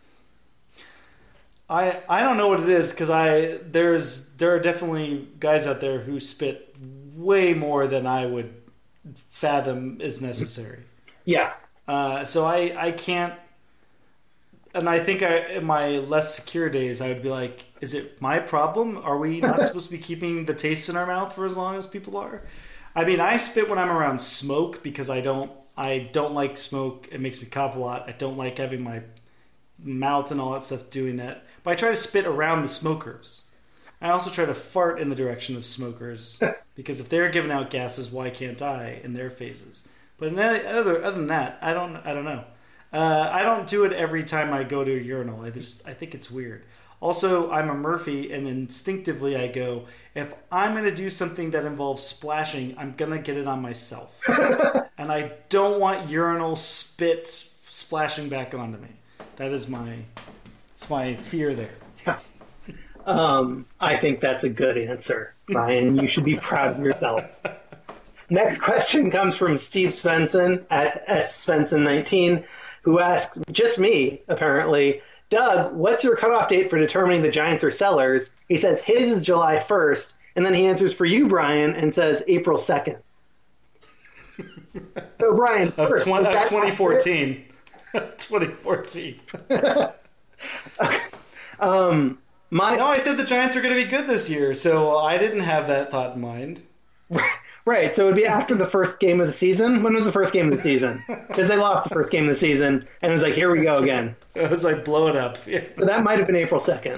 Speaker 1: I I don't know what it is because I there's there are definitely guys out there who spit way more than I would fathom is necessary.
Speaker 2: Yeah.
Speaker 1: Uh, so I I can't, and I think I in my less secure days I would be like, is it my problem? Are we not supposed to be keeping the taste in our mouth for as long as people are? I mean, I spit when I'm around smoke because I don't I don't like smoke. It makes me cough a lot. I don't like having my mouth and all that stuff doing that. But I try to spit around the smokers. I also try to fart in the direction of smokers because if they're giving out gases, why can't I in their faces? But in other other than that, I don't I don't know. Uh, I don't do it every time I go to a urinal. I just I think it's weird. Also, I'm a Murphy, and instinctively I go, if I'm going to do something that involves splashing, I'm going to get it on myself. And I don't want urinal spit splashing back onto me. That is my, it's my fear there.
Speaker 2: Um, I think that's a good answer, Ryan. You should be proud of yourself. Next question comes from Steve Svensson at S Svensson nineteen, who asks, just me, apparently, Doug, what's your cutoff date for determining the Giants are sellers? He says his is July first, and then he answers for you, Brian, and says April second. So, Brian,
Speaker 1: of,
Speaker 2: first,
Speaker 1: tw- of twenty fourteen. twenty fourteen.
Speaker 2: Okay. Um, my
Speaker 1: no, I said the Giants are going to be good this year, so I didn't have that thought in mind.
Speaker 2: Right, so it would be after the first game of the season. When was the first game of the season? Because they lost the first game of the season, and it was like, here we go again.
Speaker 1: It was like, blow it up. Yeah.
Speaker 2: So that might have been April second.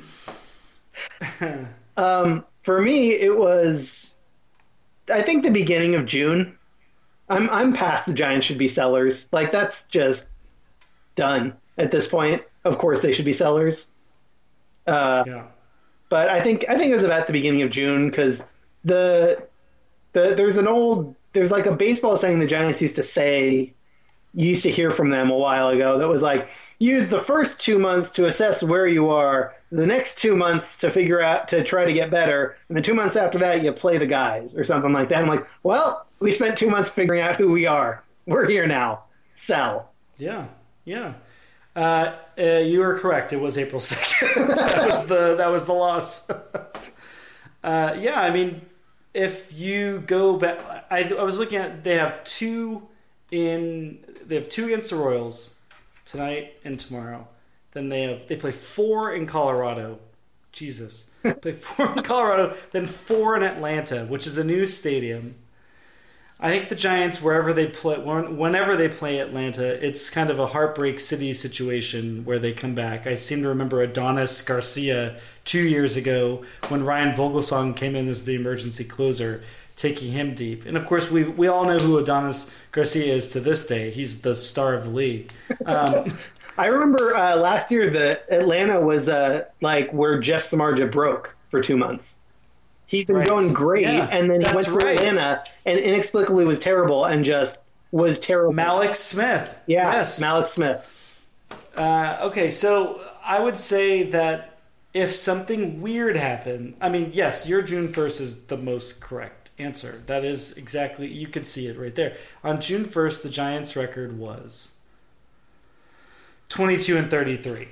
Speaker 2: um, for me, it was, I think, the beginning of June. I'm I'm past the Giants should be sellers. Like, that's just done at this point. Of course, they should be sellers. Uh,
Speaker 1: yeah.
Speaker 2: But I think I think it was about the beginning of June because the the there's an old there's like a baseball saying the Giants used to say you used to hear from them a while ago that was like, use the first two months to assess where you are, the next two months to figure out to try to get better, and the two months after that you play the guys or something like that. I'm like, well, we spent two months figuring out who we are. We're here now. Sell.
Speaker 1: Yeah, yeah. Uh, uh, you were correct. It was April second. that was the that was the loss. uh, yeah, I mean, if you go back, I, I was looking at, they have two in, they have two against the Royals tonight and tomorrow. Then they have, they play four in Colorado. Jesus. Play four in Colorado, then four in Atlanta, which is a new stadium. I think the Giants, wherever they play, whenever they play Atlanta, it's kind of a heartbreak city situation where they come back. I seem to remember Adonis Garcia two years ago when Ryan Vogelsong came in as the emergency closer, taking him deep. And of course, we we all know who Adonis Garcia is to this day. He's the star of the league. Um,
Speaker 2: I remember uh, last year that Atlanta was uh, like where Jeff Samardzija broke for two months. He's been right. going great,
Speaker 1: yeah,
Speaker 2: and then he went to
Speaker 1: right.
Speaker 2: Atlanta and inexplicably was terrible and just was terrible.
Speaker 1: Mallex Smith.
Speaker 2: Yeah,
Speaker 1: yes.
Speaker 2: Mallex Smith.
Speaker 1: Uh, okay, so I would say that if something weird happened, I mean, yes, your June first is the most correct answer. That is exactly, you could see it right there. On June first, the Giants' record was twenty-two and thirty-three.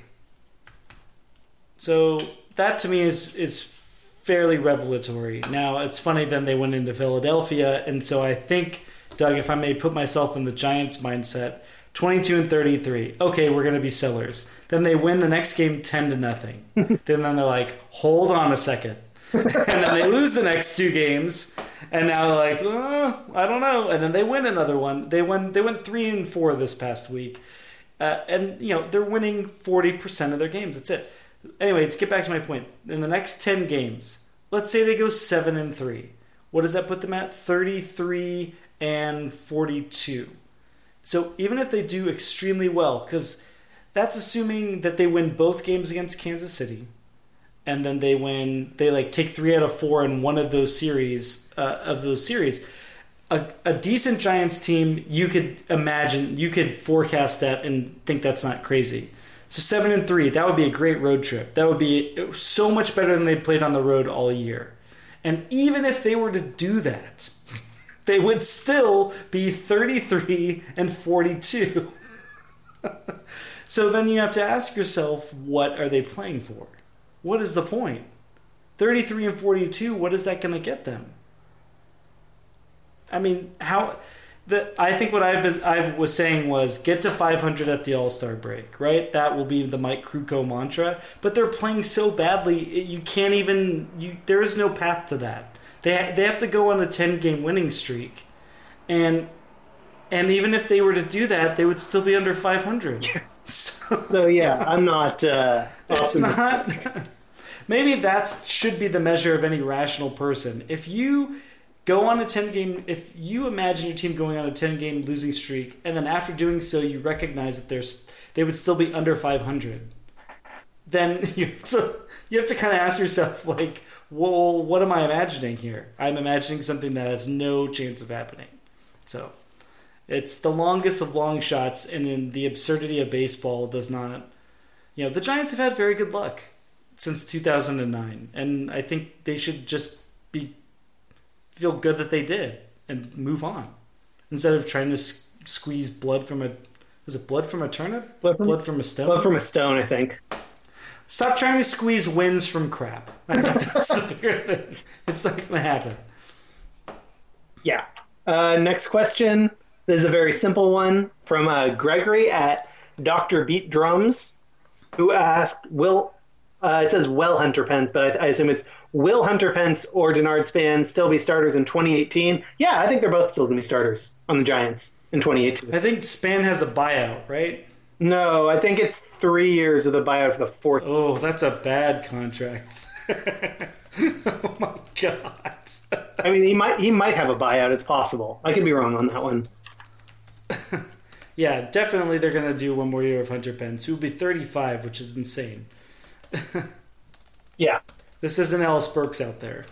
Speaker 1: So that to me is is fairly revelatory. Now, it's funny, then they went into Philadelphia, and so I think, Doug, if I may put myself in the Giants mindset, twenty-two and thirty-three. Okay, we're going to be sellers. Then they win the next game ten to nothing. then, then they're like, hold on a second. and then they lose the next two games, and now they're like, oh, I don't know. And then they win another one. They won. They went three and four this past week, uh, and you know they're winning forty percent of their games. That's it. Anyway, to get back to my point, in the next ten games, let's say they go seven and three. What does that put them at? thirty-three and forty-two. So even if they do extremely well, because that's assuming that they win both games against Kansas City, and then they win, they like take three out of four in one of those series, uh, of those series. A, a decent Giants team, you could imagine, you could forecast that and think that's not crazy. So seven and three, that would be a great road trip. That would be so much better than they played on the road all year. And even if they were to do that, they would still be thirty-three and forty-two. So then you have to ask yourself, what are they playing for? What is the point? thirty-three and forty-two, what is that going to get them? I mean, how... The, I think what I was, I was saying was get to five hundred at the All-Star break, right? That will be the Mike Krukow mantra. But they're playing so badly, you can't even... You, there is no path to that. They ha, they have to go on a ten-game winning streak. And and even if they were to do that, they would still be under five hundred. So,
Speaker 2: so yeah, I'm not... Uh,
Speaker 1: it's not... Maybe that should be the measure of any rational person. If you... Go on a ten-game... If you imagine your team going on a ten-game losing streak, and then after doing so, you recognize that there's they would still be under five hundred, then you have to, you have to kind of ask yourself, like, well, what am I imagining here? I'm imagining something that has no chance of happening. So, it's the longest of long shots, and in the absurdity of baseball does not... You know, the Giants have had very good luck since two thousand nine, and I think they should just be... feel good that they did and move on instead of trying to s- squeeze blood from a was it blood from a turnip
Speaker 2: blood from,
Speaker 1: blood from a stone
Speaker 2: blood from a stone I think.
Speaker 1: Stop trying to squeeze wins from crap. I think that's the bigger thing. It's not gonna happen.
Speaker 2: Yeah. Uh, next question. This is a very simple one from uh, Gregory at Doctor Beat Drums, who asked, will uh, it says well Hunter Pence, but I, I assume it's will Hunter Pence or Denard Span still be starters in twenty eighteen? Yeah, I think they're both still going to be starters on the Giants in twenty eighteen.
Speaker 1: I think Span has a buyout, right?
Speaker 2: No, I think it's three years with a buyout for the fourth.
Speaker 1: Oh, that's a bad contract. Oh my god.
Speaker 2: I mean, he might he might have a buyout. It's possible. I could be wrong on that one.
Speaker 1: Yeah, definitely they're going to do one more year of Hunter Pence, who will be thirty-five, which is insane.
Speaker 2: Yeah.
Speaker 1: This isn't Ellis Burks out there.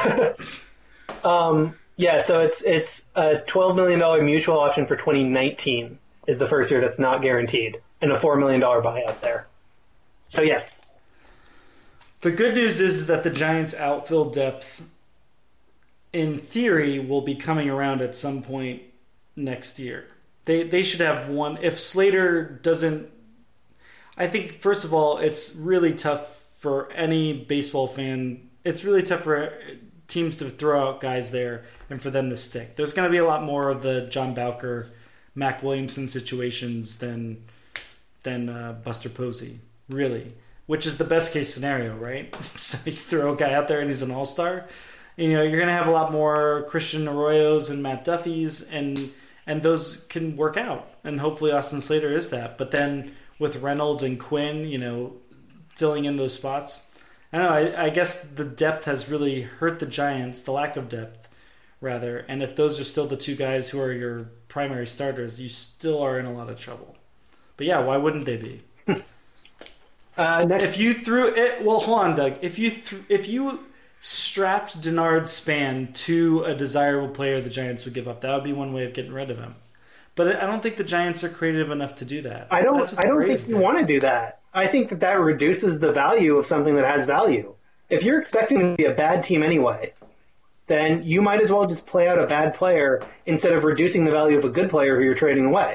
Speaker 2: um, yeah, so it's it's a twelve million dollars mutual option for twenty nineteen is the first year that's not guaranteed, and a four million dollars buyout there. So, yes.
Speaker 1: The good news is that the Giants' outfield depth, in theory, will be coming around at some point next year. They they should have one. If Slater doesn't... I think, first of all, it's really tough for any baseball fan. It's really tough for teams to throw out guys there and for them to stick. There's going to be a lot more of the John Bowker, Mac Williamson situations than than uh, Buster Posey, really, which is the best case scenario, right? So you throw a guy out there and he's an all-star. You know, you're going to have a lot more Christian Arroyos and Matt Duffys, and and those can work out. And hopefully Austin Slater is that. But then with Reynolds and Quinn, you know, filling in those spots, I don't know, I, I guess the depth has really hurt the Giants, the lack of depth, rather. And if those are still the two guys who are your primary starters, you still are in a lot of trouble. But yeah, why wouldn't they be?
Speaker 2: uh, next...
Speaker 1: If you threw it, well, hold on, Doug. If you th- if you strapped Denard Span to a desirable player the Giants would give up, that would be one way of getting rid of him. But I don't think the Giants are creative enough to do that.
Speaker 2: I don't. I don't think you want to do that. I think that that reduces the value of something that has value. If you're expecting to be a bad team anyway, then you might as well just play out a bad player instead of reducing the value of a good player who you're trading away.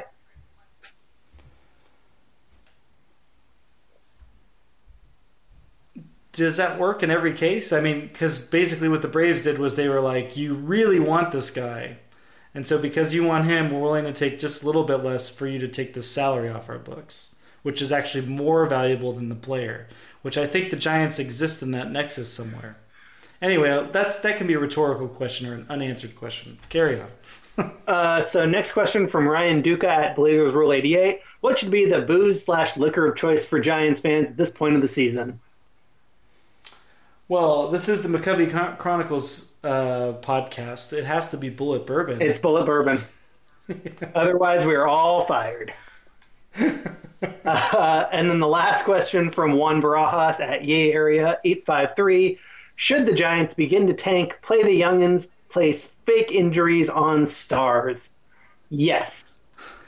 Speaker 1: Does that work in every case? I mean, because basically what the Braves did was they were like, you really want this guy. And so because you want him, we're willing to take just a little bit less for you to take the salary off our books, which is actually more valuable than the player, which I think the Giants exist in that nexus somewhere. Anyway, that's that can be a rhetorical question or an unanswered question. Carry on.
Speaker 2: uh, so next question from Ryan Duca at Blazers Rule eighty-eight. What should be the booze slash liquor of choice for Giants fans at this point of the season?
Speaker 1: Well, this is the McCovey Chronicles uh, podcast. It has to be Bullet Bourbon.
Speaker 2: It's Bullet Bourbon. Otherwise, we are all fired. uh, and then the last question from Juan Barajas at Yay Area eight five three. Should the Giants begin to tank, play the youngins, place fake injuries on stars? Yes.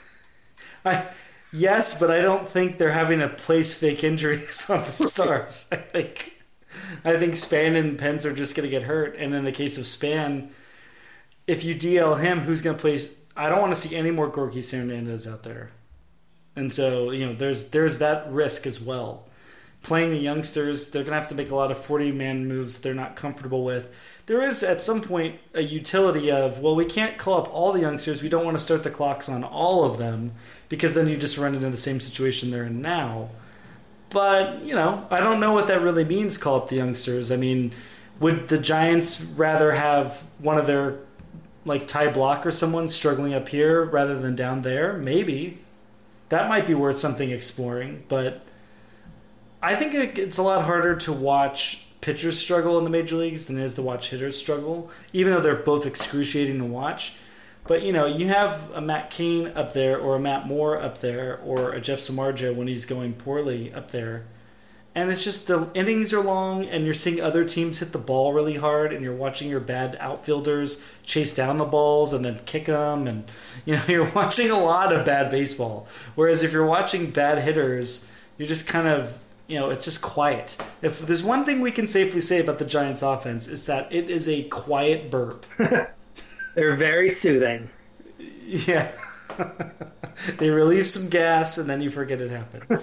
Speaker 1: I, yes, but I don't think they're having to place fake injuries on the stars. I think... I think Span and Pence are just going to get hurt. And in the case of Span, if you D L him, who's going to play? I don't want to see any more Gorky Hernandez out there. And so, you know, there's there's that risk as well. Playing the youngsters, they're going to have to make a lot of forty-man moves they're not comfortable with. There is, at some point, a utility of, well, we can't call up all the youngsters. We don't want to start the clocks on all of them because then you just run into the same situation they're in now. But, you know, I don't know what that really means, call up the youngsters. I mean, would the Giants rather have one of their, like, Ty Block or someone struggling up here rather than down there? Maybe. That might be worth something exploring. But I think it's a lot harder to watch pitchers struggle in the major leagues than it is to watch hitters struggle, even though they're both excruciating to watch. But, you know, you have a Matt Cain up there or a Matt Moore up there or a Jeff Samardzija when he's going poorly up there. And it's just the innings are long and you're seeing other teams hit the ball really hard and you're watching your bad outfielders chase down the balls and then kick them. And, you know, you're watching a lot of bad baseball. Whereas if you're watching bad hitters, you're just kind of, you know, it's just quiet. If there's one thing we can safely say about the Giants offense, it's that it is a quiet burp.
Speaker 2: They're very soothing.
Speaker 1: Yeah. They relieve some gas, and then you forget it happened.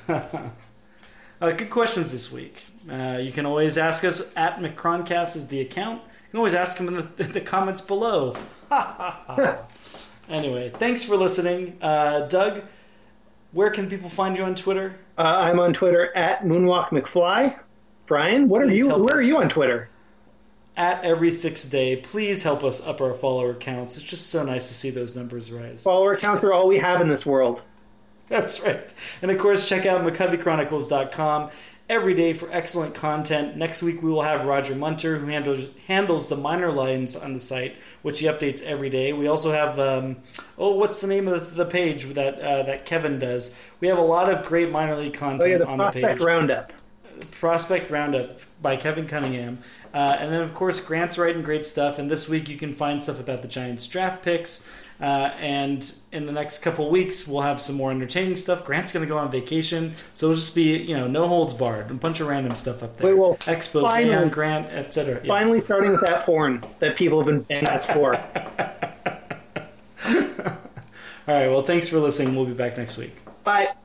Speaker 1: uh, good questions this week. Uh, you can always ask us at McCroncast is the account. You can always ask them in the, the comments below. Anyway, thanks for listening. Uh, Doug, where can people find you on Twitter?
Speaker 2: Uh, I'm on Twitter at MoonwalkMcFly. Brian, what are
Speaker 1: Please
Speaker 2: you? Where
Speaker 1: us.
Speaker 2: are you on Twitter?
Speaker 1: At Every Sixth Day. Please help us up our follower counts. It's just so nice to see those numbers rise.
Speaker 2: Follower counts are all we have in this world.
Speaker 1: That's right. And of course, check out McCovey Chronicles dot com every day for excellent content. Next week, we will have Roger Munter, who handles handles the minor lines on the site, which he updates every day. We also have, um, oh, what's the name of the page that uh, that Kevin does? We have a lot of great minor league content
Speaker 2: oh, yeah, the
Speaker 1: on the page.
Speaker 2: Prospect Roundup.
Speaker 1: Prospect Roundup by Kevin Cunningham. Uh, and then, of course, Grant's writing great stuff. And this week you can find stuff about the Giants draft picks. Uh, and in the next couple weeks, we'll have some more entertaining stuff. Grant's going to go on vacation. So it'll just be, you know, no holds barred. A bunch of random stuff up there.
Speaker 2: Wait, well,
Speaker 1: Expos,
Speaker 2: finally,
Speaker 1: Grant, et cetera. Yeah.
Speaker 2: Finally starting with that porn that people have been begging us for.
Speaker 1: All right. Well, thanks for listening. We'll be back next week.
Speaker 2: Bye.